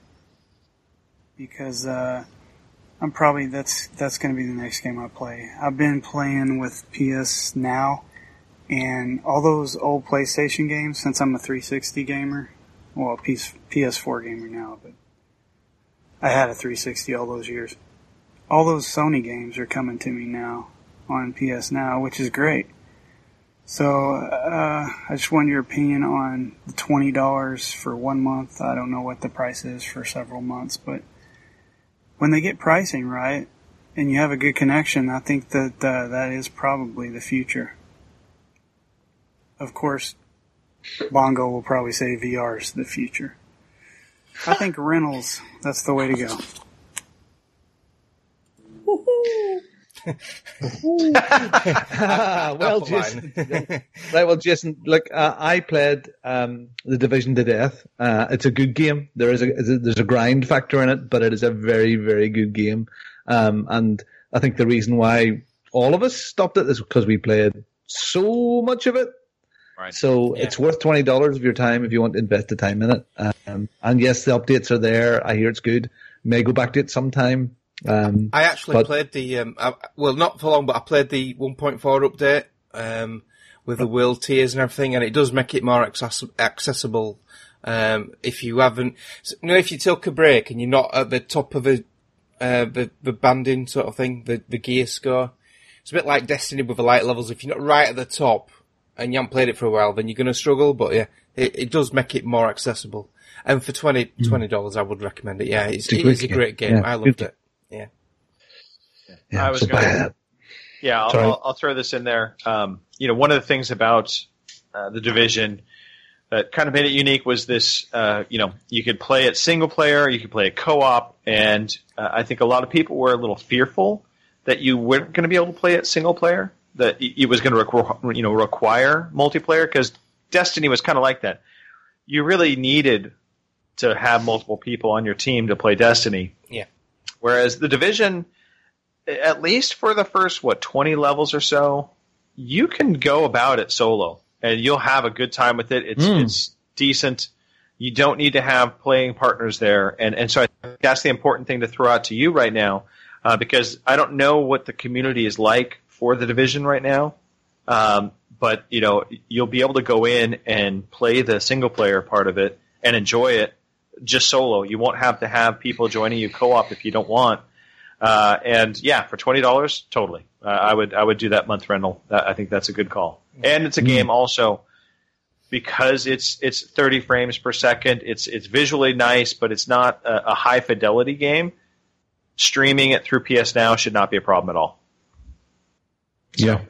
Speaker 10: Because, uh, I'm probably, that's, that's gonna be the next game I play. I've been playing with P S Now, and all those old PlayStation games, since I'm a three sixty gamer, well, P S four gamer now, but I had a three sixty all those years. All those Sony games are coming to me now on P S Now, which is great. So, uh, I just want your opinion on the twenty dollars for one month. I don't know what the price is for several months, but when they get pricing right and you have a good connection, I think that uh, that is probably the future. Of course, Bongo will probably say V R is the future. I think rentals, that's the way to go.
Speaker 9: well, Jason, right, well, Jason, look, uh, I played um, The Division to death. Uh, it's a good game. There is a there's a grind factor in it, but it is a very, very good game. Um, and I think the reason why all of us stopped it is because we played so much of it.
Speaker 6: Right.
Speaker 9: So yeah. It's worth twenty dollars of your time if you want to invest the time in it. Um, and yes, the updates are there. I hear it's good. May go back to it sometime. Um,
Speaker 7: I actually but, played the, um, I, well, not for long, but I played the one point four update um, with the world tiers and everything, and it does make it more access- accessible um, if you haven't. You know, if you take a break and you're not at the top of the uh, the, the banding sort of thing, the, the gear score. It's a bit like Destiny with the light levels. If you're not right at the top and you haven't played it for a while, then you're going to struggle. But yeah, it, it does make it more accessible. And for twenty dollars, mm. I would recommend it. Yeah, it's,
Speaker 9: it's, a,
Speaker 7: it
Speaker 9: great
Speaker 7: is a great game.
Speaker 9: Yeah,
Speaker 7: I loved
Speaker 9: good.
Speaker 7: it. Yeah.
Speaker 6: yeah I was
Speaker 9: so
Speaker 6: going
Speaker 9: to.
Speaker 6: Yeah, I'll, I'll, I'll throw this in there. Um, you know, one of the things about uh, the Division that kind of made it unique was this, uh, you know, you could play it single player, you could play it co-op, and uh, I think a lot of people were a little fearful that you weren't going to be able to play it single player, that it was going to requ- you know, require multiplayer, because Destiny was kind of like that. You really needed to have multiple people on your team to play Destiny.
Speaker 7: Yeah.
Speaker 6: Whereas the Division, at least for the first, what, twenty levels or so, you can go about it solo. And you'll have a good time with it. It's mm. it's decent. You don't need to have playing partners there. And and so I think that's the important thing to throw out to you right now, uh, because I don't know what the community is like for the Division right now. Um, but, you know, you'll be able to go in and play the single-player part of it and enjoy it just solo. You won't have to have people joining you co-op if you don't want. Uh, and, yeah, for twenty dollars, totally. Uh, I would I would do that month rental. I think that's a good call. And it's a game also because it's it's thirty frames per second. It's it's visually nice, but it's not a, a high fidelity game. Streaming it through P S Now should not be a problem at all.
Speaker 9: So. Yeah.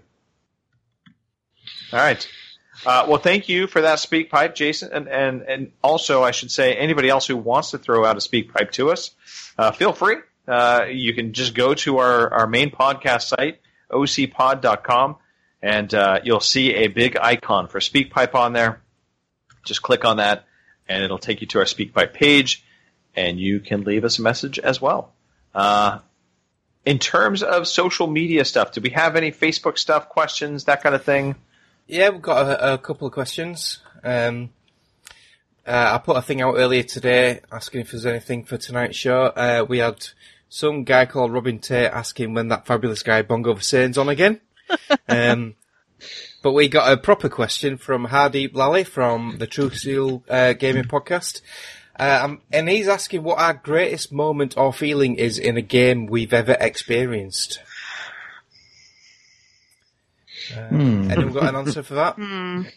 Speaker 6: All right. Uh, well, thank you for that speak pipe, Jason, and, and and also I should say anybody else who wants to throw out a speak pipe to us, uh, feel free. Uh, you can just go to our, our main podcast site, o c pod dot com. And uh, you'll see a big icon for SpeakPipe on there. Just click on that, and it'll take you to our SpeakPipe page, and you can leave us a message as well. Uh, in terms of social media stuff, do we have any Facebook stuff, questions, that kind of thing?
Speaker 7: Yeah, we've got a, a couple of questions. Um, uh, I put a thing out earlier today asking if there's anything for tonight's show. Uh, we had some guy called Robin Tate asking when that fabulous guy Bongo Vasane's on again. um, but we got a proper question from Hardeep Lally from the True Seal uh, Gaming Podcast, uh, um, and he's asking what our greatest moment or feeling is in a game we've ever experienced. Uh,
Speaker 9: hmm.
Speaker 7: Anyone got an answer for that?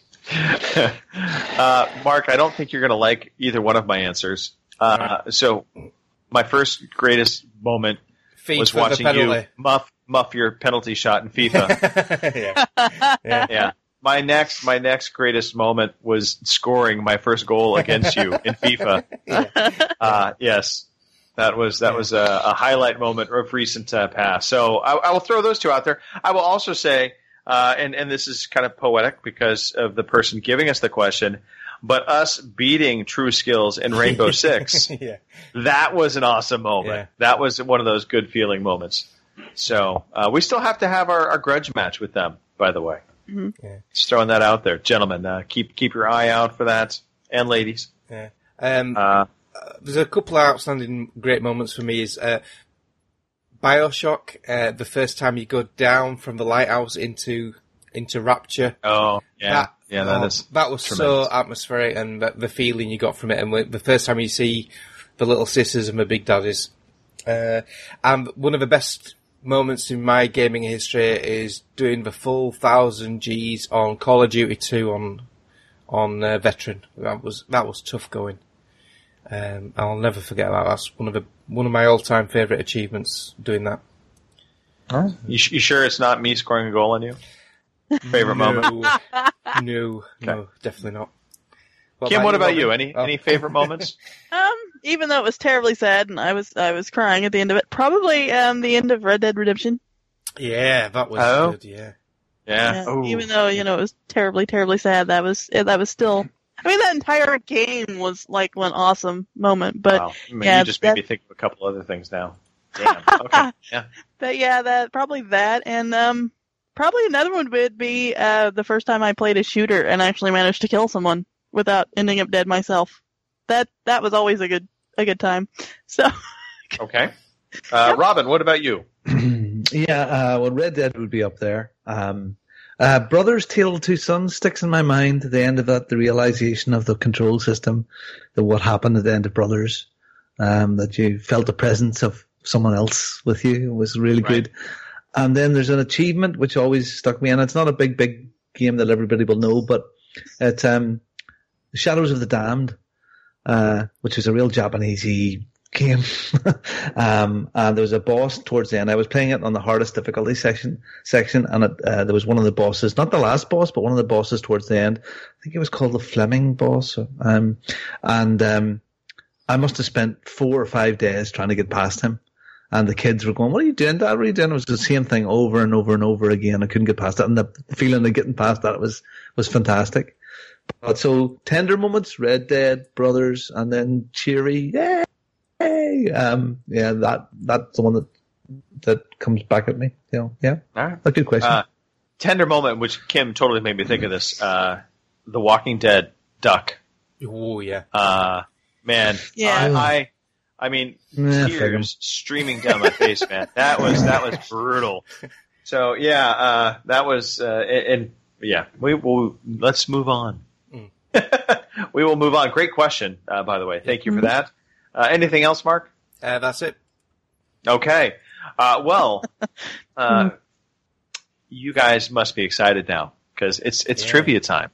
Speaker 6: uh, Mark, I don't think you're going to like either one of my answers. Uh, right. So, my first greatest moment Feed was watching you muff. muff your penalty shot in FIFA.
Speaker 7: yeah. yeah.
Speaker 6: Yeah. My next, my next greatest moment was scoring my first goal against you in FIFA.
Speaker 7: Yeah.
Speaker 6: Uh, yes. That was, that was a, a highlight moment of recent uh, past. So I, I will throw those two out there. I will also say, uh, and, and this is kind of poetic because of the person giving us the question, but us beating True Skills in Rainbow Six,
Speaker 7: yeah.
Speaker 6: that was an awesome moment.
Speaker 7: Yeah.
Speaker 6: That was one of those good feeling moments. So uh, we still have to have our, our grudge match with them, by the way.
Speaker 8: Mm-hmm.
Speaker 7: Yeah.
Speaker 6: Just throwing that out there. Gentlemen, uh, keep keep your eye out for that. And ladies.
Speaker 7: Yeah. Um,
Speaker 6: uh,
Speaker 7: uh, there's a couple of outstanding great moments for me is uh, Bioshock, uh, the first time you go down from the lighthouse into into Rapture.
Speaker 6: Oh, yeah.
Speaker 7: That,
Speaker 6: yeah, that
Speaker 7: oh,
Speaker 6: is
Speaker 7: That was
Speaker 6: tremendous.
Speaker 7: so atmospheric, and the, the feeling you got from it, and the first time you see the little sisters and the big daddies. Uh, and one of the best moments in my gaming history is doing the full thousand G's on Call of Duty two on on uh, Veteran. That was that was tough going. Um, I'll never forget that. That's one of the one of my all time favourite achievements. Doing that.
Speaker 6: Oh. You, you sure it's not me scoring a goal on you? Favorite
Speaker 7: no,
Speaker 6: moment?
Speaker 7: No,
Speaker 6: okay.
Speaker 7: no, definitely not. What
Speaker 6: Kim,
Speaker 7: about
Speaker 6: what
Speaker 7: you,
Speaker 6: about
Speaker 7: Robin?
Speaker 6: you? Any
Speaker 7: Oh.
Speaker 6: any favorite moments?
Speaker 8: Um, even though it was terribly sad and I was I was crying at the end of it, probably um the end of Red Dead Redemption.
Speaker 7: Yeah, that was
Speaker 6: Oh.
Speaker 7: good. Yeah.
Speaker 6: Yeah.
Speaker 8: Yeah,
Speaker 6: Ooh.
Speaker 8: even though you know it was terribly terribly sad, that was that was still. I mean, that entire game was like one awesome moment. But
Speaker 6: Wow. I mean,
Speaker 8: yeah,
Speaker 6: you just made
Speaker 8: that-
Speaker 6: me think of a couple other things now. Damn. Okay. Yeah.
Speaker 8: But yeah, that probably that, and um, probably another one would be uh the first time I played a shooter and actually managed to kill someone without ending up dead myself. That that was always a good a good time. So
Speaker 6: Okay. Uh, Robin, what about you?
Speaker 9: yeah, uh, well, Red Dead would be up there. Um, uh, Brothers Tale of Two Sons sticks in my mind. At the end of that, the realization of the control system, that what happened at the end of Brothers, um, that you felt the presence of someone else with you was really
Speaker 6: Right.
Speaker 9: good. And then there's an achievement which always stuck me, and it's not a big, big game that everybody will know, but it's um, Shadows of the Damned, uh, which was a real Japanesey game. um, and there was a boss towards the end. I was playing it on the hardest difficulty section, section, and it, uh, there was one of the bosses, not the last boss, but one of the bosses towards the end. I think it was called the Fleming boss. Um, and um, I must have spent four or five days trying to get past him. And the kids were going, "What are you doing, Dad? What are you doing?" It was the same thing over and over and over again. I couldn't get past it, and the feeling of getting past that was was fantastic. But so tender moments, Red Dead, Brothers, and then cheery, yay! Um, yeah, that that's the one that that comes back at me. You know, yeah,
Speaker 6: all right.
Speaker 9: A good question.
Speaker 6: Uh, tender moment, which Kim totally made me think of this. Uh, the Walking Dead duck.
Speaker 7: Oh yeah,
Speaker 6: uh, man.
Speaker 8: Yeah.
Speaker 6: I, I I mean,
Speaker 9: Yeah,
Speaker 6: tears streaming down my face, man. That was that was brutal. So yeah, uh, that was, uh, and, and yeah, we will. Let's move on. Mm. We will move on. Great question, uh, by the way. Thank you for that. Uh, anything else, Mark?
Speaker 7: Uh, that's it.
Speaker 6: Okay. Uh, well, uh, you guys must be excited now because it's it's yeah. trivia time.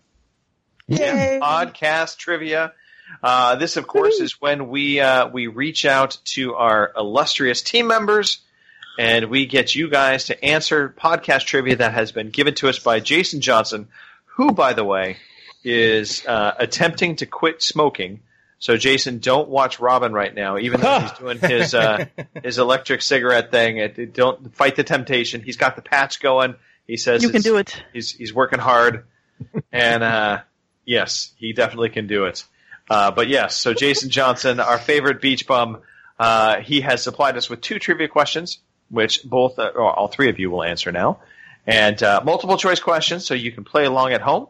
Speaker 8: Yay.
Speaker 6: Podcast trivia. Uh, this, of course, is when we uh, we reach out to our illustrious team members and we get you guys to answer podcast trivia that has been given to us by Jason Johnson, who, by the way, is uh, attempting to quit smoking. So, Jason, don't watch Robin right now, even though he's doing his uh, his electric cigarette thing. It, it, don't fight the temptation. He's got the patch going. He says
Speaker 8: you can do it.
Speaker 6: He's he's working hard, and uh, yes, he definitely can do it. Uh, but yes, so Jason Johnson, our favorite beach bum, uh, he has supplied us with two trivia questions, which both, uh, or all three of you will answer now, and uh, multiple choice questions, so you can play along at home.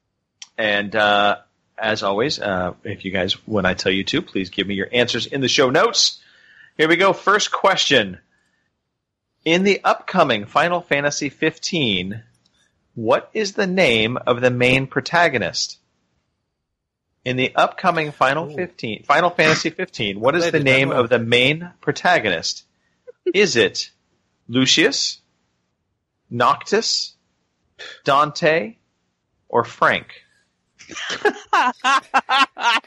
Speaker 6: And uh, as always, uh, if you guys, when I tell you to, please give me your answers in the show notes. Here we go. First question: in the upcoming Final Fantasy fifteen, what is the name of the main protagonist? In the upcoming Final fifteen, Final Fantasy fifteen, what is the name of the main protagonist? Is it Lucius, Noctis, Dante, or Frank?
Speaker 7: I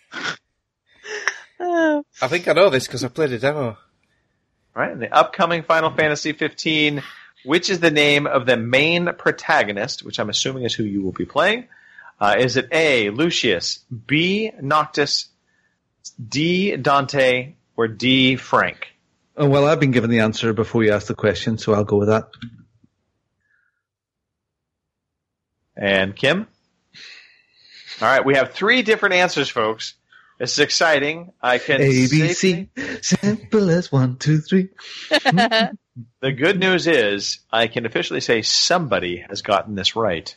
Speaker 7: think I know this because I played a demo.
Speaker 6: All right, in the upcoming Final Fantasy fifteen, which is the name of the main protagonist, which I'm assuming is who you will be playing? Uh, is it A, Lucius, B, Noctis, D, Dante, or D, Frank?
Speaker 9: Oh, well, I've been given the answer before you asked the question, so I'll go with that.
Speaker 6: And Kim? All right, we have three different answers, folks. This is exciting. I can
Speaker 9: A, B, C, simple as one, two, three.
Speaker 6: The good news is I can officially say somebody has gotten this right.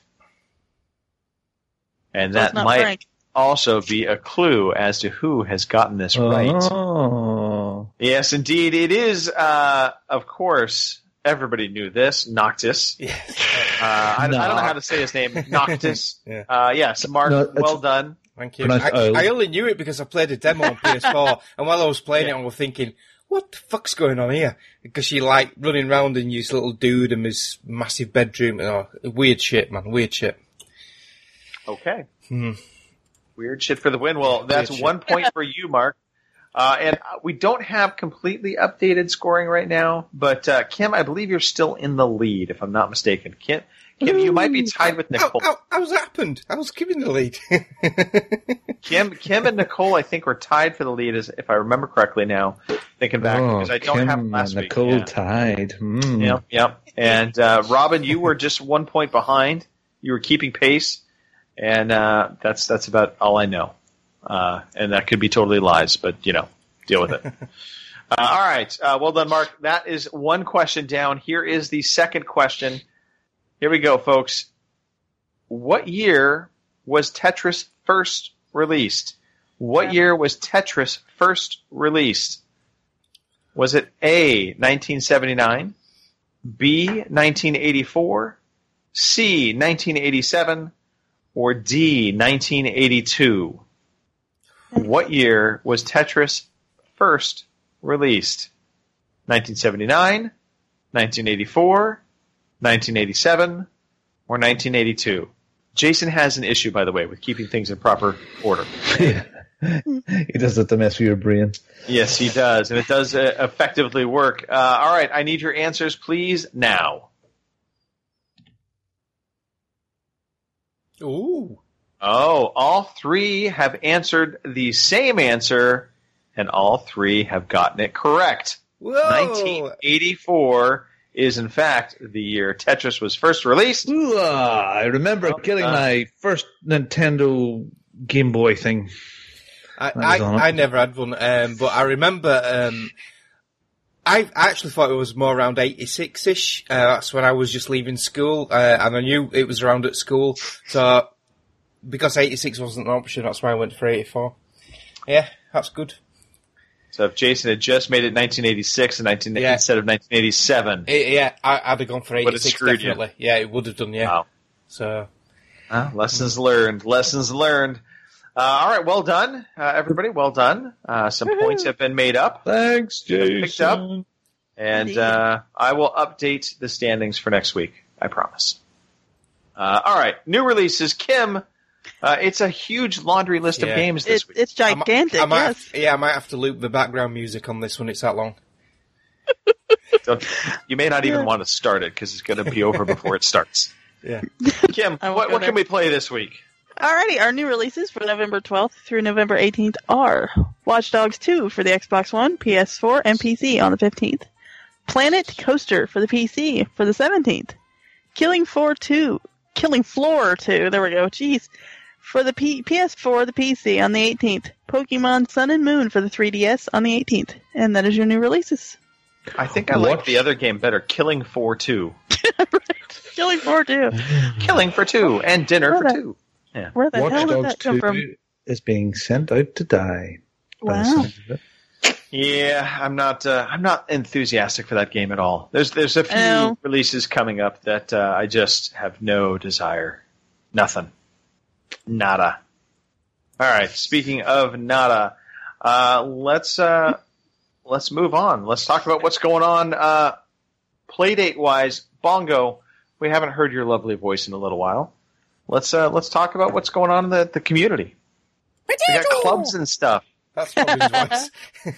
Speaker 6: And that might Frank. also be a clue as to who has gotten this
Speaker 9: oh.
Speaker 6: right. Yes, indeed. It is, uh, of course, everybody knew this, Noctis. Yes. Uh, I, no. I don't know how to say his name. Noctis. yeah. Uh, yes, Mark, no, well done.
Speaker 7: Thank you. I, I only knew it because I played a demo on P S four, and while I was playing yeah. it, I was thinking, what the fuck's going on here? Because you like running around in his little dude in his massive bedroom. Oh, weird shit, man. Weird shit.
Speaker 6: Okay. Hmm. Weird shit for the win. Well, that's one point for you, Mark. Uh, and we don't have completely updated scoring right now, but uh, Kim, I believe you're still in the lead, if I'm not mistaken. Kim, Kim, you might be tied with Nicole.
Speaker 7: How, how, how's that happened? I was giving the lead.
Speaker 6: Kim, Kim and Nicole, I think, were tied for the lead, as if I remember correctly now, thinking back,
Speaker 9: oh,
Speaker 6: because I don't
Speaker 9: Kim
Speaker 6: have them last
Speaker 9: and
Speaker 6: week.
Speaker 9: Nicole
Speaker 6: yeah.
Speaker 9: tied. Mm.
Speaker 6: Yep, yep. And uh, Robin, you were just one point behind. You were keeping pace, and uh, that's that's about all I know. Uh, and that could be totally lies, but, you know, deal with it. uh, all right. Uh, well done, Mark. That is one question down. Here is the second question. Here we go, folks. What year was Tetris first released? What year was Tetris first released? Was it A, nineteen seventy-nine, B, nineteen eighty-four, C, nineteen eighty-seven, or D, nineteen eighty-two? What year was Tetris first released? nineteen seventy-nine, nineteen eighty-four, nineteen eighty-seven, or nineteen eighty-two? Jason has an issue, by the way, with keeping things in proper order.
Speaker 9: Yeah. He does it to mess with your brain.
Speaker 6: Yes, he does, and it does uh, effectively work. Uh, all right, I need your answers, please, now.
Speaker 7: Ooh.
Speaker 6: Oh, all three have answered the same answer, and all three have gotten it correct.
Speaker 7: Whoa.
Speaker 6: nineteen eighty-four is, in fact, the year Tetris was first released.
Speaker 9: Ooh, uh, I remember getting
Speaker 6: uh,
Speaker 9: my first Nintendo Game Boy thing.
Speaker 7: I, I, I never had one, um, but I remember um, I actually thought it was more around eighty-six-ish. Uh, that's when I was just leaving school, uh, and I knew it was around at school. So because eighty-six wasn't an option, that's why I went for eighty-four. Yeah, that's good.
Speaker 6: So if Jason had just made it nineteen eighty-six and nineteen
Speaker 7: Yeah.
Speaker 6: instead of nineteen eighty-seven,
Speaker 7: It, yeah, I, I'd have gone for
Speaker 6: Would have
Speaker 7: eighty-six,
Speaker 6: screwed you.
Speaker 7: definitely. Yeah, it would have done, yeah.
Speaker 6: Wow.
Speaker 7: So,
Speaker 6: uh, lessons learned. Lessons learned. Uh, all right, well done, uh, everybody. Well done. Uh, some points have been made up.
Speaker 9: Thanks, Jason.
Speaker 6: Picked up. And uh, I will update the standings for next week. I promise. Uh, all right, new releases. Kim, uh, it's a huge laundry list
Speaker 7: Yeah.
Speaker 6: of games this
Speaker 8: It,
Speaker 6: week.
Speaker 8: it's gigantic,
Speaker 7: I might
Speaker 8: yes.
Speaker 7: have, yeah, I might have to loop the background music on this when it's that long.
Speaker 6: So you may not even want to start it because it's going to be over before it starts.
Speaker 7: Yeah.
Speaker 6: Kim,
Speaker 8: I won't
Speaker 6: what,
Speaker 8: go
Speaker 6: what
Speaker 8: there.
Speaker 6: can we play this week?
Speaker 8: Alrighty, our new releases for November twelfth through November eighteenth are Watch Dogs two for the Xbox One, P S four, and P C on the fifteenth. Planet Coaster for the P C for the seventeenth. Killing Floor two, Killing Floor two, there we go, jeez, for the P- PS4, the P C on the eighteenth. Pokemon Sun and Moon for the three D S on the eighteenth. And that is your new releases.
Speaker 6: I think I like
Speaker 9: Watch-
Speaker 6: the other game better, Killing for Two.
Speaker 8: Killing Floor two.
Speaker 6: Killing for Two and Dinner
Speaker 8: Where
Speaker 6: for
Speaker 8: the-
Speaker 6: Two. Yeah.
Speaker 8: Where the
Speaker 9: Watch
Speaker 8: hell did
Speaker 9: Dogs
Speaker 8: that come
Speaker 9: two
Speaker 8: from?
Speaker 9: is being sent out to die. by the
Speaker 8: Wow.
Speaker 9: sound of it.
Speaker 6: Yeah, I'm not. Uh, I'm not enthusiastic for that game at all. There's there's a few
Speaker 8: Oh.
Speaker 6: releases coming up that uh, I just have no desire. Nothing. Nada. All right. Speaking of nada, uh, let's uh, let's move on. Let's talk about what's going on. Uh, Playdate wise, Bongo, we haven't heard your lovely voice in a little while. Let's uh, let's talk about what's going on in the, the community. We got clubs and stuff.
Speaker 7: That's Robin's voice.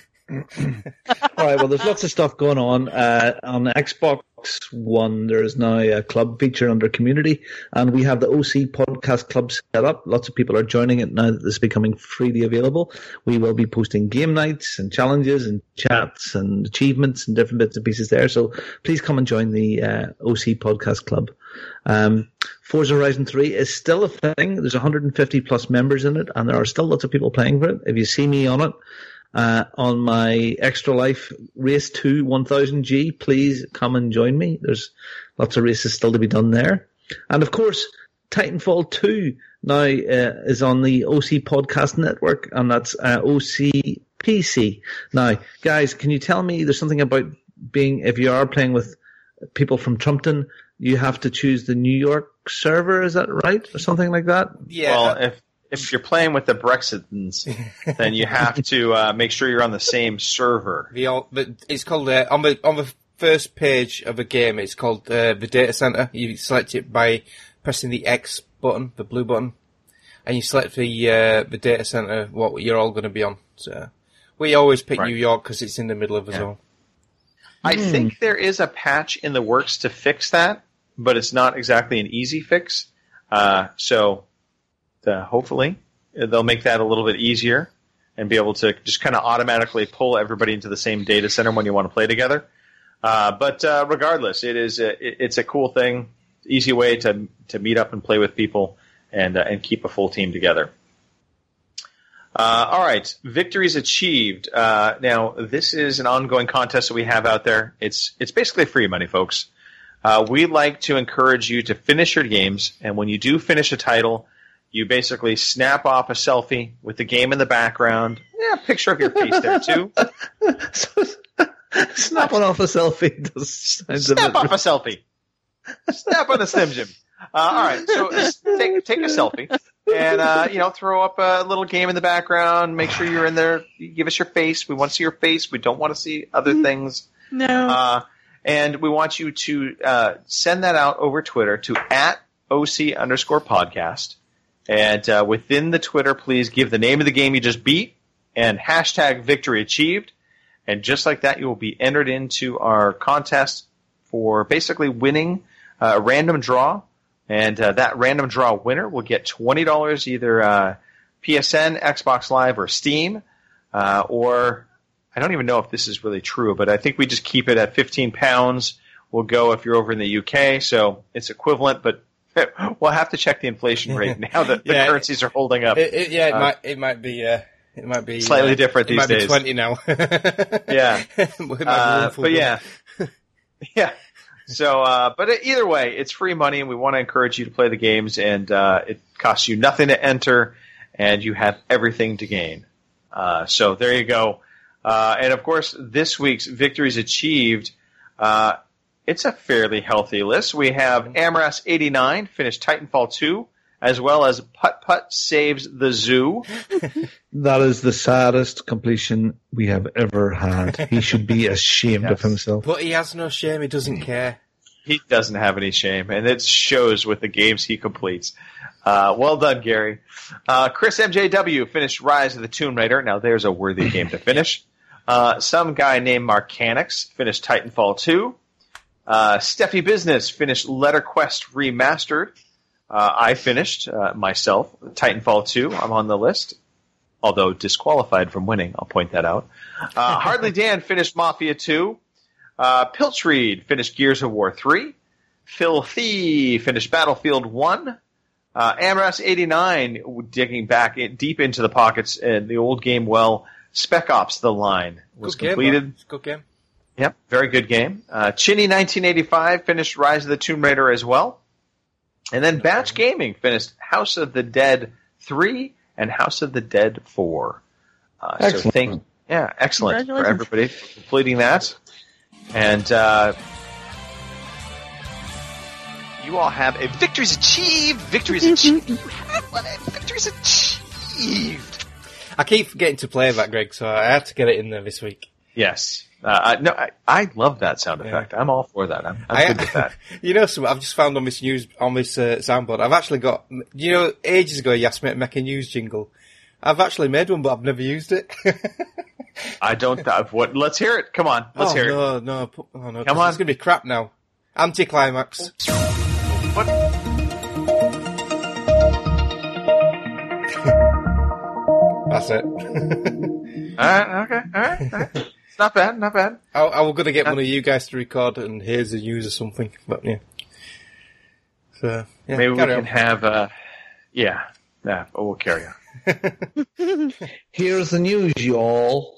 Speaker 9: All right, well, there's lots of stuff going on. Uh, on Xbox One, there is now a club feature under community, and we have the O C Podcast Club set up. Lots of people are joining it now that this is becoming freely available. We will be posting game nights and challenges and chats and achievements and different bits and pieces there. So please come and join the uh, O C Podcast Club. Um, Forza Horizon three is still a thing. There's one hundred fifty plus members in it, and there are still lots of people playing for it. If you see me on it, Uh, on my Extra Life Race to one thousand G, please come and join me. There's lots of races still to be done there. And of course, Titanfall two now uh, is on the O C Podcast Network, and that's uh, O C P C. Now, guys, can you tell me there's something about being, if you are playing with people from Trumpton, you have to choose the New York server, is that right? Or something like that?
Speaker 7: Yeah.
Speaker 6: Well, if if you're playing with the Brexitans, then you have to uh, make sure you're on the same server.
Speaker 7: The old, but it's called uh, on the on the first page of a game. It's called uh, the data center. You select it by pressing the X button, the blue button, and you select the uh, the data center. What you're all going to be on. So we always pick
Speaker 6: Right.
Speaker 7: New York because it's in the middle of the
Speaker 6: Yeah.
Speaker 7: zone.
Speaker 6: I think there is a patch in the works to fix that, but it's not exactly an easy fix. Uh, so uh, hopefully they'll make that a little bit easier and be able to just kind of automatically pull everybody into the same data center when you want to play together. Uh, but uh, regardless, it is a, it, it's a cool thing, easy way to to meet up and play with people and uh, and keep a full team together. Uh, all right, victories achieved. Uh, now, this is an ongoing contest that we have out there. It's it's basically free money, folks. Uh, we like to encourage you to finish your games, and when you do finish a title, you basically snap off a selfie with the game in the background. Yeah, picture of your face there, too.
Speaker 9: Snapping off a selfie does sound
Speaker 6: Snap
Speaker 9: a bit...
Speaker 6: off a selfie. Snap on a Slim Jim. Uh, all right, so just take take a selfie and uh, you know throw up a little game in the background. Make sure you're in there. Give us your face. We want to see your face. We don't want to see other things.
Speaker 8: No.
Speaker 6: Uh, and we want you to uh, send that out over Twitter to at O C underscore podcast. And uh, within the Twitter, please give the name of the game you just beat and hashtag victory achieved. And just like that, you will be entered into our contest for basically winning uh, a random draw. And uh, that random draw winner will get twenty dollars either uh, P S N, Xbox Live, or Steam. Uh, or I don't even know if this is really true, but I think we just keep it at fifteen pounds. We'll go if you're over in the U K, so it's equivalent, but we'll have to check the inflation rate now that the
Speaker 7: yeah,
Speaker 6: currencies are holding up.
Speaker 7: It, it, yeah, it
Speaker 6: uh,
Speaker 7: might it might be uh, it might be
Speaker 6: slightly
Speaker 7: uh,
Speaker 6: different
Speaker 7: it
Speaker 6: these
Speaker 7: might
Speaker 6: days.
Speaker 7: Be twenty now.
Speaker 6: yeah, uh, but
Speaker 7: one.
Speaker 6: yeah, yeah. So, uh, but either way, it's free money, and we want to encourage you to play the games, and uh, it costs you nothing to enter, and you have everything to gain. Uh, so there you go. Uh, and of course, this week's Victories Achieved, uh, it's a fairly healthy list. We have Amras eighty-nine finished Titanfall two, as well as Putt Putt Saves the Zoo.
Speaker 9: That is the saddest completion we have ever had. He should be ashamed yes. of himself.
Speaker 7: But he has no shame. He doesn't care.
Speaker 6: He doesn't have any shame, and it shows with the games he completes. Uh, well done, Gary. Uh, Chris M J W finished Rise of the Tomb Raider. Now, there's a worthy game to finish. Uh, some guy named Marcanix finished Titanfall two. Uh, Steffi Business finished Letter Quest Remastered. Uh, I finished, uh, myself, Titanfall two. I'm on the list, although disqualified from winning. I'll point that out. Uh, Hardly Dan finished Mafia two. Uh, Pilchreed finished Gears of War three. Filthy finished Battlefield one. Uh, Amras eighty-nine digging back in, deep into the pockets in the old game well. Spec Ops The Line was
Speaker 7: good
Speaker 6: completed.
Speaker 7: Game, good game.
Speaker 6: Yep, very good game. Uh, Chinny nineteen eighty-five finished Rise of the Tomb Raider as well. And then Batch Gaming finished House of the Dead three and House of the Dead four. Uh,
Speaker 9: excellent.
Speaker 6: So thank, yeah, excellent for everybody for completing that. And uh, you all have a Victories Achieved! Victories Achieved! You have one! Victories Achieved!
Speaker 7: I keep forgetting to play that, Greg, so I had to get it in there this week.
Speaker 6: Yes. Uh, I, no, I, I love that sound effect. Yeah. I'm all for that. I'm, I'm
Speaker 7: I,
Speaker 6: good with that.
Speaker 7: You know, something I've just found on this news, on this uh, soundboard. I've actually got, you know, ages ago you asked me to make a news jingle. I've actually made one, but I've never used it.
Speaker 6: I don't. Uh, what? Let's hear it. Come on. Let's
Speaker 7: oh,
Speaker 6: hear
Speaker 7: no,
Speaker 6: it.
Speaker 7: No, no, oh, no.
Speaker 6: Come on.
Speaker 7: It's going to be crap now. Anticlimax.
Speaker 6: What?
Speaker 7: That's it.
Speaker 6: all right. Okay. All right. All right. It's not bad. Not bad.
Speaker 7: I, I was going to get one of you guys to record and here's the news or something, but yeah. So yeah,
Speaker 6: maybe we can
Speaker 7: on.
Speaker 6: have. Uh, yeah. Yeah. But we'll carry on.
Speaker 9: Here's the news, y'all.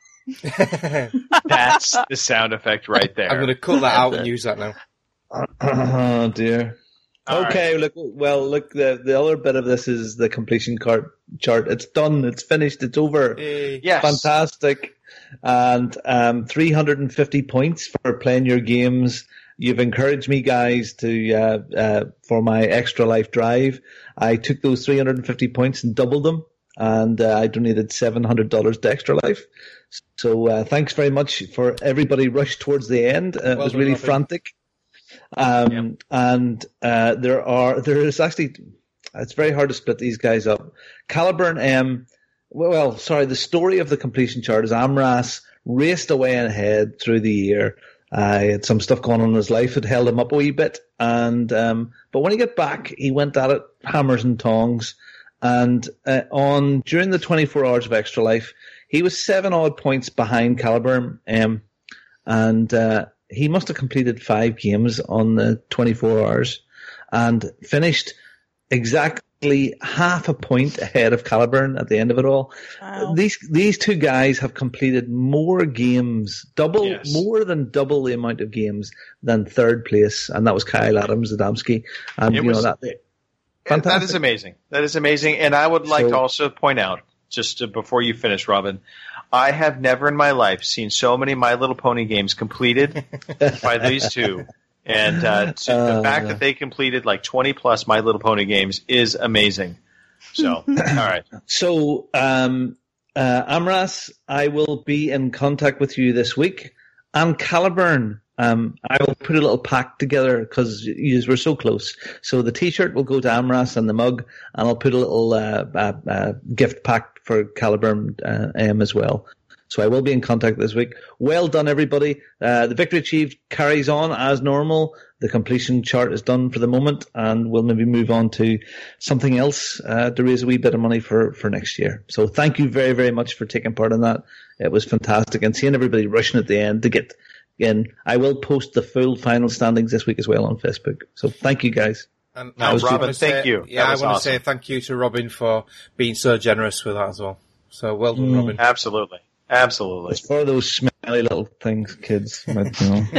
Speaker 6: That's the sound effect right there.
Speaker 7: I'm going to cut that out and use that now.
Speaker 9: Oh dear.
Speaker 6: All
Speaker 9: okay,
Speaker 6: right.
Speaker 9: look. Well, look. The the other bit of this is the completion card chart. It's done. It's finished. It's over.
Speaker 7: Hey.
Speaker 6: Yes.
Speaker 9: Fantastic. And um, three hundred fifty points for playing your games. You've encouraged me, guys, to uh, uh, for my Extra Life drive. I took those three hundred fifty points and doubled them, and uh, I donated seven hundred dollars to Extra Life. So uh, thanks very much for everybody rushed towards the end. Uh, well, it was really nothing. frantic. Um, yep. And uh, there are there is actually it's very hard to split these guys up. Caliburn M. Well, sorry. The story of the completion chart is Amras raced away ahead through the year. Uh, he had some stuff going on in his life that held him up a wee bit, and um, but when he got back, he went at it hammers and tongs. And uh, on during the twenty-four hours of Extra Life, he was seven odd points behind Caliburn M, and uh, he must have completed five games on the twenty-four hours, and finished exactly half a point ahead of Caliburn at the end of it all.
Speaker 8: Wow.
Speaker 9: These these two guys have completed more games, double
Speaker 6: yes.
Speaker 9: more than double the amount of games than third place, and that was Kyle Adams Adamski. And
Speaker 6: it
Speaker 9: you
Speaker 6: was,
Speaker 9: know that
Speaker 6: fantastic. That is amazing. That is amazing. And I would like
Speaker 9: so,
Speaker 6: to also point out, just to, before you finish, Robin, I have never in my life seen so many My Little Pony games completed by these two. And uh, to, uh, the fact that they completed like twenty plus My Little Pony games is amazing. So, all right.
Speaker 9: So, um, uh, Amras, I will be in contact with you this week. And Caliburn, Um, I will put a little pack together because we're so close. So the T-shirt will go to Amras and the mug, and I'll put a little uh, uh, uh, gift pack for Caliburn uh, M as well. So I will be in contact this week. Well done, everybody. Uh, the Victory Achieved carries on as normal. The completion chart is done for the moment, and we'll maybe move on to something else uh, to raise a wee bit of money for, for next year. So thank you very, very much for taking part in that. It was fantastic. And seeing everybody rushing at the end to get in. I will post the full final standings this week as well on Facebook. So thank you, guys.
Speaker 7: And
Speaker 6: no, Robin,
Speaker 7: say,
Speaker 6: thank you.
Speaker 7: Yeah, I want
Speaker 6: awesome.
Speaker 7: to say thank you to Robin for being so generous with that as well. So well done, mm. Robin.
Speaker 6: Absolutely. Absolutely.
Speaker 9: It's for those smelly little things, kids. But, you know.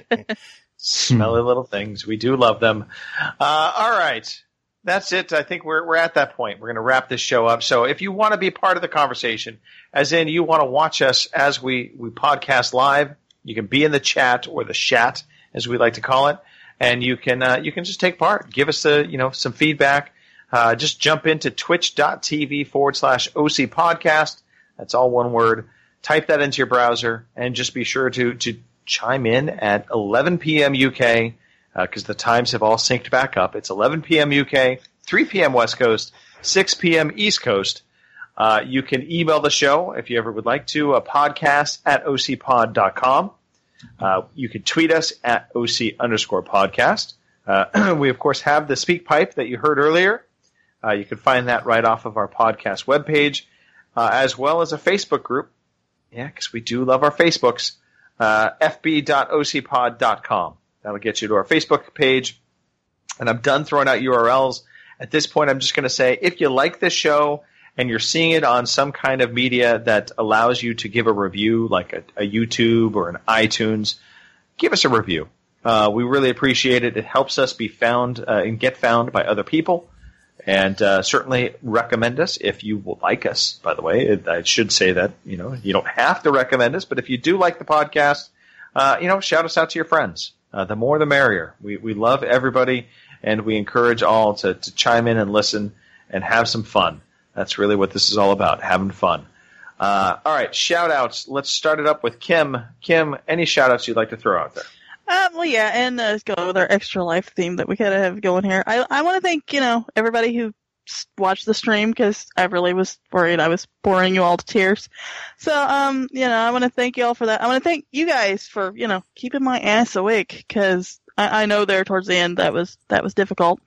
Speaker 6: Smelly little things. We do love them. Uh, all right. That's it. I think we're we're at that point. We're going to wrap this show up. So if you want to be part of the conversation, as in you want to watch us as we, we podcast live, you can be in the chat or the chat, as we like to call it, and you can uh, you can just take part. Give us a, you know some feedback. Uh, just jump into twitch.tv forward slash OC podcast. That's all one word. Type that into your browser, and just be sure to, to chime in at eleven p.m. U K, because uh, the times have all synced back up. It's eleven p.m. U K, three p.m. West Coast, six p.m. East Coast. Uh, you can email the show, if you ever would like to, a podcast at ocpod dot com. Uh, you can tweet us at OC underscore podcast. Uh, we, of course, have the Speak Pipe that you heard earlier. Uh, you can find that right off of our podcast webpage, uh, as well as a Facebook group. Yeah, because we do love our Facebooks. Uh, f b dot o c pod dot com. That'll get you to our Facebook page. And I'm done throwing out U R Ls. At this point, I'm just going to say, if you like this show and you're seeing it on some kind of media that allows you to give a review, like a, a YouTube or an iTunes, give us a review. Uh, we really appreciate it. It helps us be found uh, and get found by other people. And uh, certainly recommend us if you will like us, by the way. It, I should say that, you know, you don't have to recommend us, but if you do like the podcast, uh, you know, shout us out to your friends. Uh, the more the merrier. We we love everybody, and we encourage all to, to chime in and listen and have some fun. That's really what this is all about, having fun. Uh, all right, shout-outs. Let's start it up with Kim. Kim, any shout-outs you'd like to throw out there?
Speaker 8: Uh, well, yeah, and uh, let's go with our Extra Life theme that we kind of have going here. I I want to thank, you know, everybody who watched the stream, because I really was worried I was boring you all to tears. So, um, you know, I want to thank you all for that. I want to thank you guys for, you know, keeping my ass awake, because I, I know there towards the end that was that was difficult.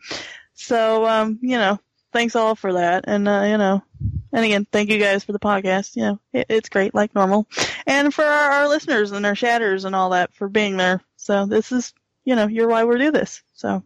Speaker 8: So, um, you know, thanks all for that, and uh, you know, and again, thank you guys for the podcast. You know, it, it's great, like normal, and for our, our listeners and our chatters and all that for being there. So this is, you know, you're why we do this. So,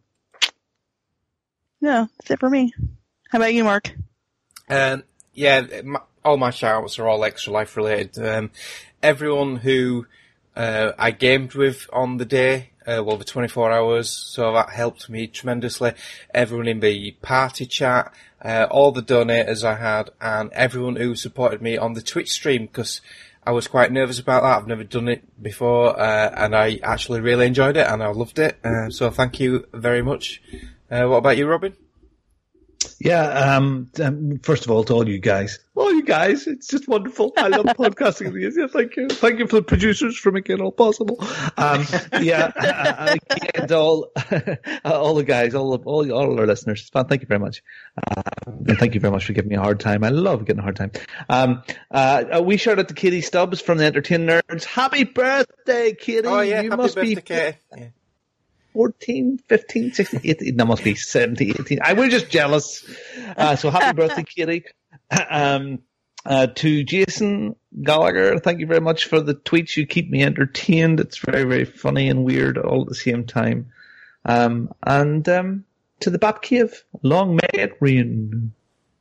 Speaker 8: yeah, that's it for me. How about you, Mark?
Speaker 7: Um, yeah, my, all my shout-outs are all Extra Life related. Um, everyone who uh, I gamed with on the day, uh, well, the twenty-four hours, so that helped me tremendously. Everyone in the party chat, uh, all the donators I had, and everyone who supported me on the Twitch stream, because I was quite nervous about that. I've never done it before, uh, and I actually really enjoyed it, and I loved it. Uh, so thank you very much. Uh, what about you, Robin?
Speaker 9: Yeah, um, um, first of all, to all you guys. All you guys, it's just wonderful. I love podcasting. Yeah, thank you. Thank you for the producers for making it all possible. Um, yeah, uh, and all, all the guys, all of, all, all our listeners. Thank you very much. Uh, and thank you very much for giving me a hard time. I love getting a hard time. Um, uh, we shout out to Katie Stubbs from the Entertain Nerds. Happy birthday, Katie.
Speaker 7: Oh, yeah,
Speaker 9: you
Speaker 7: happy
Speaker 9: must
Speaker 7: birthday,
Speaker 9: be
Speaker 7: Katie. Yeah.
Speaker 9: fourteen, fifteen, sixteen, eighteen, that must be seventeen, eighteen. I was just jealous. Uh, so happy birthday, Katie. Um, uh, to Jason Gallagher, thank you very much for the tweets. You keep me entertained. It's very, very funny and weird all at the same time. Um, and um, to the Batcave, long may it rain.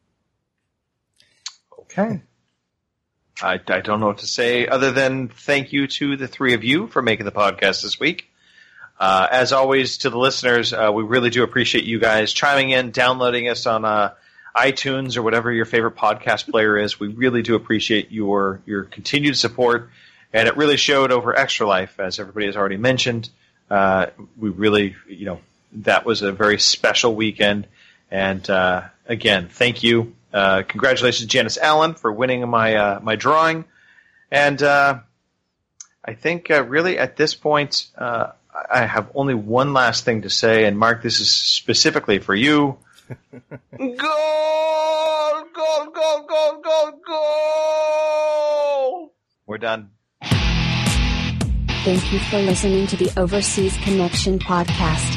Speaker 6: Okay. I, I don't know what to say other than thank you to the three of you for making the podcast this week. Uh, as always, to the listeners, uh, we really do appreciate you guys chiming in, downloading us on uh, iTunes or whatever your favorite podcast player is. We really do appreciate your your continued support, and it really showed over Extra Life, as everybody has already mentioned. Uh, we really, you know, that was a very special weekend, and uh, again, thank you. Uh, congratulations, Janice Allen, for winning my uh, my drawing, and. Uh, I think uh, really at this point, uh, I have only one last thing to say, and Mark, this is specifically for you. Goal! Goal! Goal! Goal! Goal! Goal! We're done.
Speaker 11: Thank you for listening to the Overseas Connection podcast.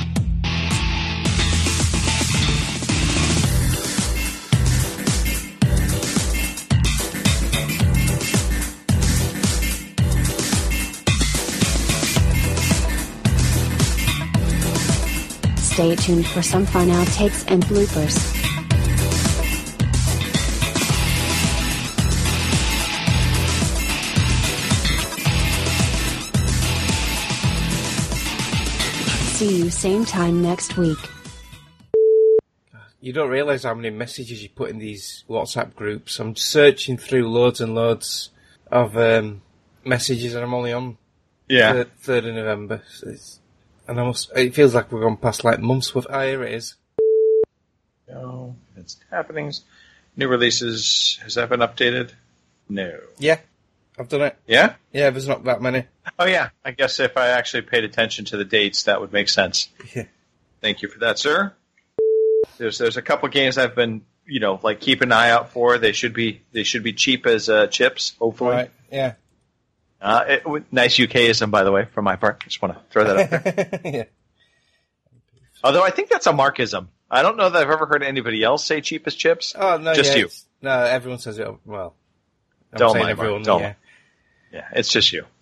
Speaker 11: Stay tuned for some fun outtakes and bloopers. See you same time next week.
Speaker 7: You don't realise how many messages you put in these WhatsApp groups. I'm searching through loads and loads of um, messages, and I'm only on
Speaker 6: Yeah.
Speaker 7: third, third of November. So it's, and I must, it feels like we're gone past like months worth. Ah, here it is.
Speaker 6: No, it's happenings. New releases. Has that been updated? No.
Speaker 7: Yeah, I've done it.
Speaker 6: Yeah?
Speaker 7: Yeah, there's not that many.
Speaker 6: Oh, yeah. I guess if I actually paid attention to the dates, that would make sense.
Speaker 7: Yeah.
Speaker 6: Thank you for that, sir. There's there's a couple games I've been, you know, like keep an eye out for. They should be they should be cheap as uh, chips, hopefully.
Speaker 7: Right, yeah.
Speaker 6: Uh, it, nice UKism, by the way, from my part. Just want to throw that up there.
Speaker 7: Yeah.
Speaker 6: Although I think that's a Markism. I don't know that I've ever heard anybody else say cheap as chips.
Speaker 7: Oh, no,
Speaker 6: just
Speaker 7: yeah,
Speaker 6: you.
Speaker 7: it's- No, everyone says it. Well, I'm
Speaker 6: Don't
Speaker 7: saying
Speaker 6: mind, Mark,
Speaker 7: everyone,
Speaker 6: don't
Speaker 7: yeah.
Speaker 6: mind. Yeah, it's just you.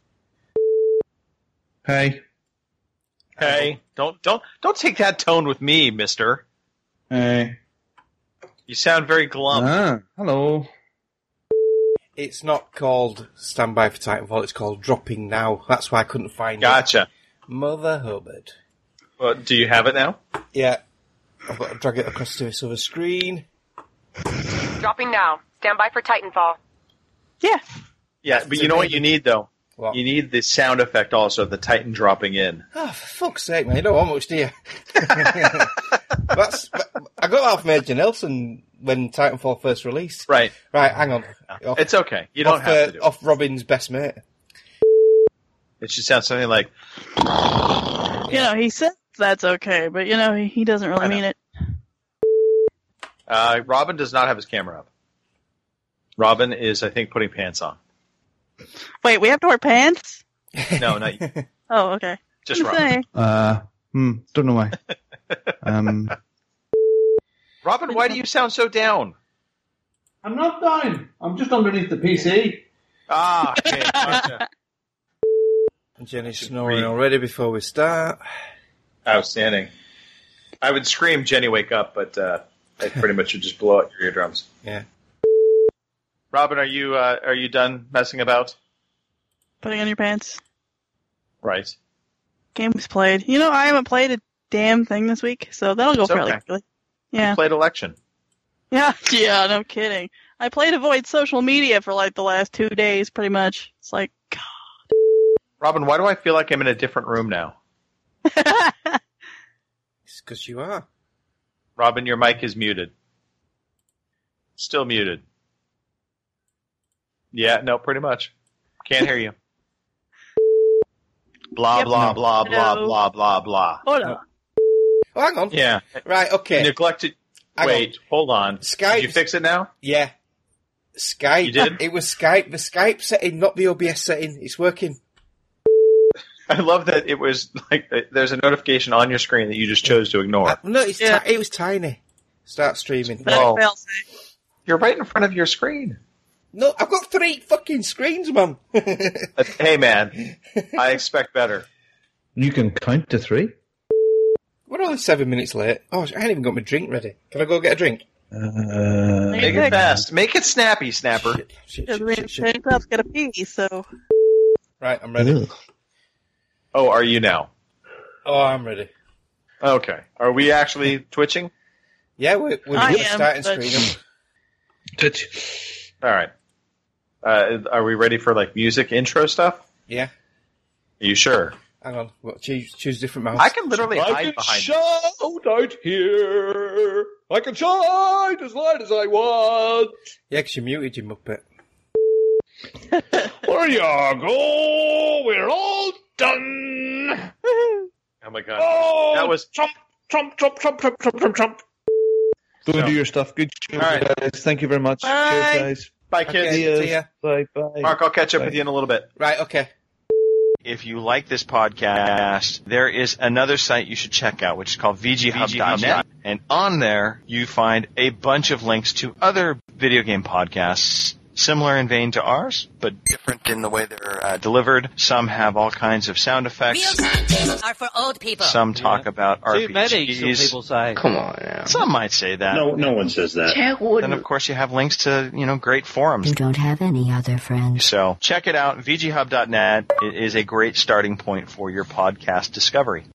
Speaker 9: Hey.
Speaker 6: Hey, don't don't don't take that tone with me, mister.
Speaker 9: Hey.
Speaker 6: You sound very glum.
Speaker 9: Ah, hello.
Speaker 7: It's not called Standby for Titanfall, it's called Dropping Now. That's why I couldn't find
Speaker 6: Gotcha.
Speaker 7: it. Mother Hubbard.
Speaker 6: Well, do you have it now?
Speaker 7: Yeah. I've got to drag it across to this other screen.
Speaker 12: Dropping now. Stand by for Titanfall.
Speaker 8: Yeah.
Speaker 6: Yeah, but you know what you need, though?
Speaker 7: What?
Speaker 6: You need the sound effect also, the Titan dropping in.
Speaker 7: Oh, for fuck's sake, man. You don't want much, do you? That's, I got half Major Nelson when Titanfall first released.
Speaker 6: Right.
Speaker 7: Right, hang on. Off,
Speaker 6: It's okay. You don't
Speaker 7: off,
Speaker 6: have
Speaker 7: uh,
Speaker 6: to do it.
Speaker 7: Off Robin's best mate.
Speaker 6: It should sound something like,
Speaker 8: You know, he says that's okay, but you know, he, he doesn't really
Speaker 6: I know.
Speaker 8: mean it.
Speaker 6: uh, Robin does not have his camera up. Robin is, I think, putting pants on.
Speaker 8: Wait, we have to wear pants?
Speaker 6: No, not you.
Speaker 8: Oh, okay.
Speaker 6: Just
Speaker 8: What
Speaker 6: Robin.
Speaker 8: say?
Speaker 9: Uh, hmm, don't know why. um,
Speaker 6: Robin, why do you sound so down?
Speaker 9: I'm not down. I'm just underneath the P C.
Speaker 6: Ah, okay. Gotcha.
Speaker 7: Jenny's snoring already before we start.
Speaker 6: Outstanding. I would scream, Jenny, wake up, but uh, I pretty much would just blow out your eardrums.
Speaker 7: Yeah.
Speaker 6: Robin, are you uh, are you done messing about?
Speaker 8: Putting on your pants.
Speaker 6: Right.
Speaker 8: Game's played. You know, I haven't played a damn thing this week, so that'll go
Speaker 6: It's
Speaker 8: fairly
Speaker 6: okay.
Speaker 8: quickly. Yeah.
Speaker 6: You played election.
Speaker 8: Yeah, yeah, no kidding. I played avoid social media for like the last two days, pretty much. It's like, God.
Speaker 6: Robin, why do I feel like I'm in a different room now?
Speaker 7: It's because you are.
Speaker 6: Robin, your mic is muted. Still muted. Yeah, no, pretty much. Can't hear you. Blah,
Speaker 8: Yep.
Speaker 6: blah, blah, blah,
Speaker 8: Hello.
Speaker 6: blah, blah, blah.
Speaker 8: Hold on.
Speaker 7: Oh, hang on.
Speaker 6: Yeah.
Speaker 7: Right, okay.
Speaker 6: Neglected.
Speaker 7: Hang
Speaker 6: Wait, hold on.
Speaker 7: Skype.
Speaker 6: Did you fix it now?
Speaker 7: Yeah. Skype.
Speaker 6: You did?
Speaker 7: It was Skype. The Skype setting, not the O B S setting. It's working.
Speaker 6: I love that it was like there's a notification on your screen that you just chose to ignore.
Speaker 7: Uh, no, it's
Speaker 8: Yeah.
Speaker 7: ti- it was tiny. Start streaming.
Speaker 8: Better
Speaker 6: Oh.
Speaker 8: fail safe.
Speaker 6: You're right in front of your screen.
Speaker 7: No, I've got three fucking screens, man.
Speaker 6: Uh, hey, man, I expect better.
Speaker 9: You can count to three.
Speaker 7: We're only seven minutes late. Oh, I ain't even got my drink ready. Can I go get a drink?
Speaker 9: Uh,
Speaker 6: Make it fast. Make it snappy, Snapper.
Speaker 7: Shit, shit,
Speaker 8: Because
Speaker 7: shit,
Speaker 8: we
Speaker 7: shit, shit.
Speaker 8: picked up, got a pee, so.
Speaker 7: Right, I'm ready.
Speaker 6: Oh, are you now?
Speaker 7: Oh, I'm ready.
Speaker 6: Okay. Are we actually twitching?
Speaker 7: Yeah, we're, we're
Speaker 8: I
Speaker 7: doing a
Speaker 8: am,
Speaker 7: starting
Speaker 8: but-
Speaker 7: screen.
Speaker 9: touch.
Speaker 6: All right. Uh, are we ready for like music intro stuff?
Speaker 7: Yeah.
Speaker 6: Are you sure?
Speaker 7: Hang on. What, choose, choose different mouse.
Speaker 6: I can literally hide behind.
Speaker 9: shout out here. I can shout as loud as I want.
Speaker 7: Yeah, because you muted, you muppet.
Speaker 9: There you go. We're all done.
Speaker 6: Oh my god.
Speaker 9: Oh,
Speaker 6: that was
Speaker 9: Trump, Trump, Trump, Trump, Trump, Trump, Trump, Trump. Go
Speaker 6: So-
Speaker 9: and do your stuff. Good show,
Speaker 6: All right.
Speaker 9: guys. Thank you very much.
Speaker 6: Bye.
Speaker 9: Cheers, guys.
Speaker 6: Bye, kids.
Speaker 7: Okay, see ya.
Speaker 9: Bye, bye.
Speaker 6: Mark, I'll catch up
Speaker 9: Bye.
Speaker 6: with you in a little bit.
Speaker 7: Right, okay.
Speaker 6: If you like this podcast, there is another site you should check out, which is called V G Hub dot net. And on there, you find a bunch of links to other video game podcasts, similar in vein to ours, but different in the way they're uh, delivered. Some have all kinds of sound effects.
Speaker 13: Are for old people.
Speaker 6: Some talk about
Speaker 5: Too
Speaker 6: R P
Speaker 5: many, some
Speaker 6: Gs.
Speaker 5: people say.
Speaker 14: Come on now.
Speaker 6: Some might say that.
Speaker 14: No, no one says that.
Speaker 6: Then, of course, you have links to, you know, great forums.
Speaker 11: You don't have any other friends.
Speaker 6: So check it out, V G Hub dot net. It is a great starting point for your podcast discovery.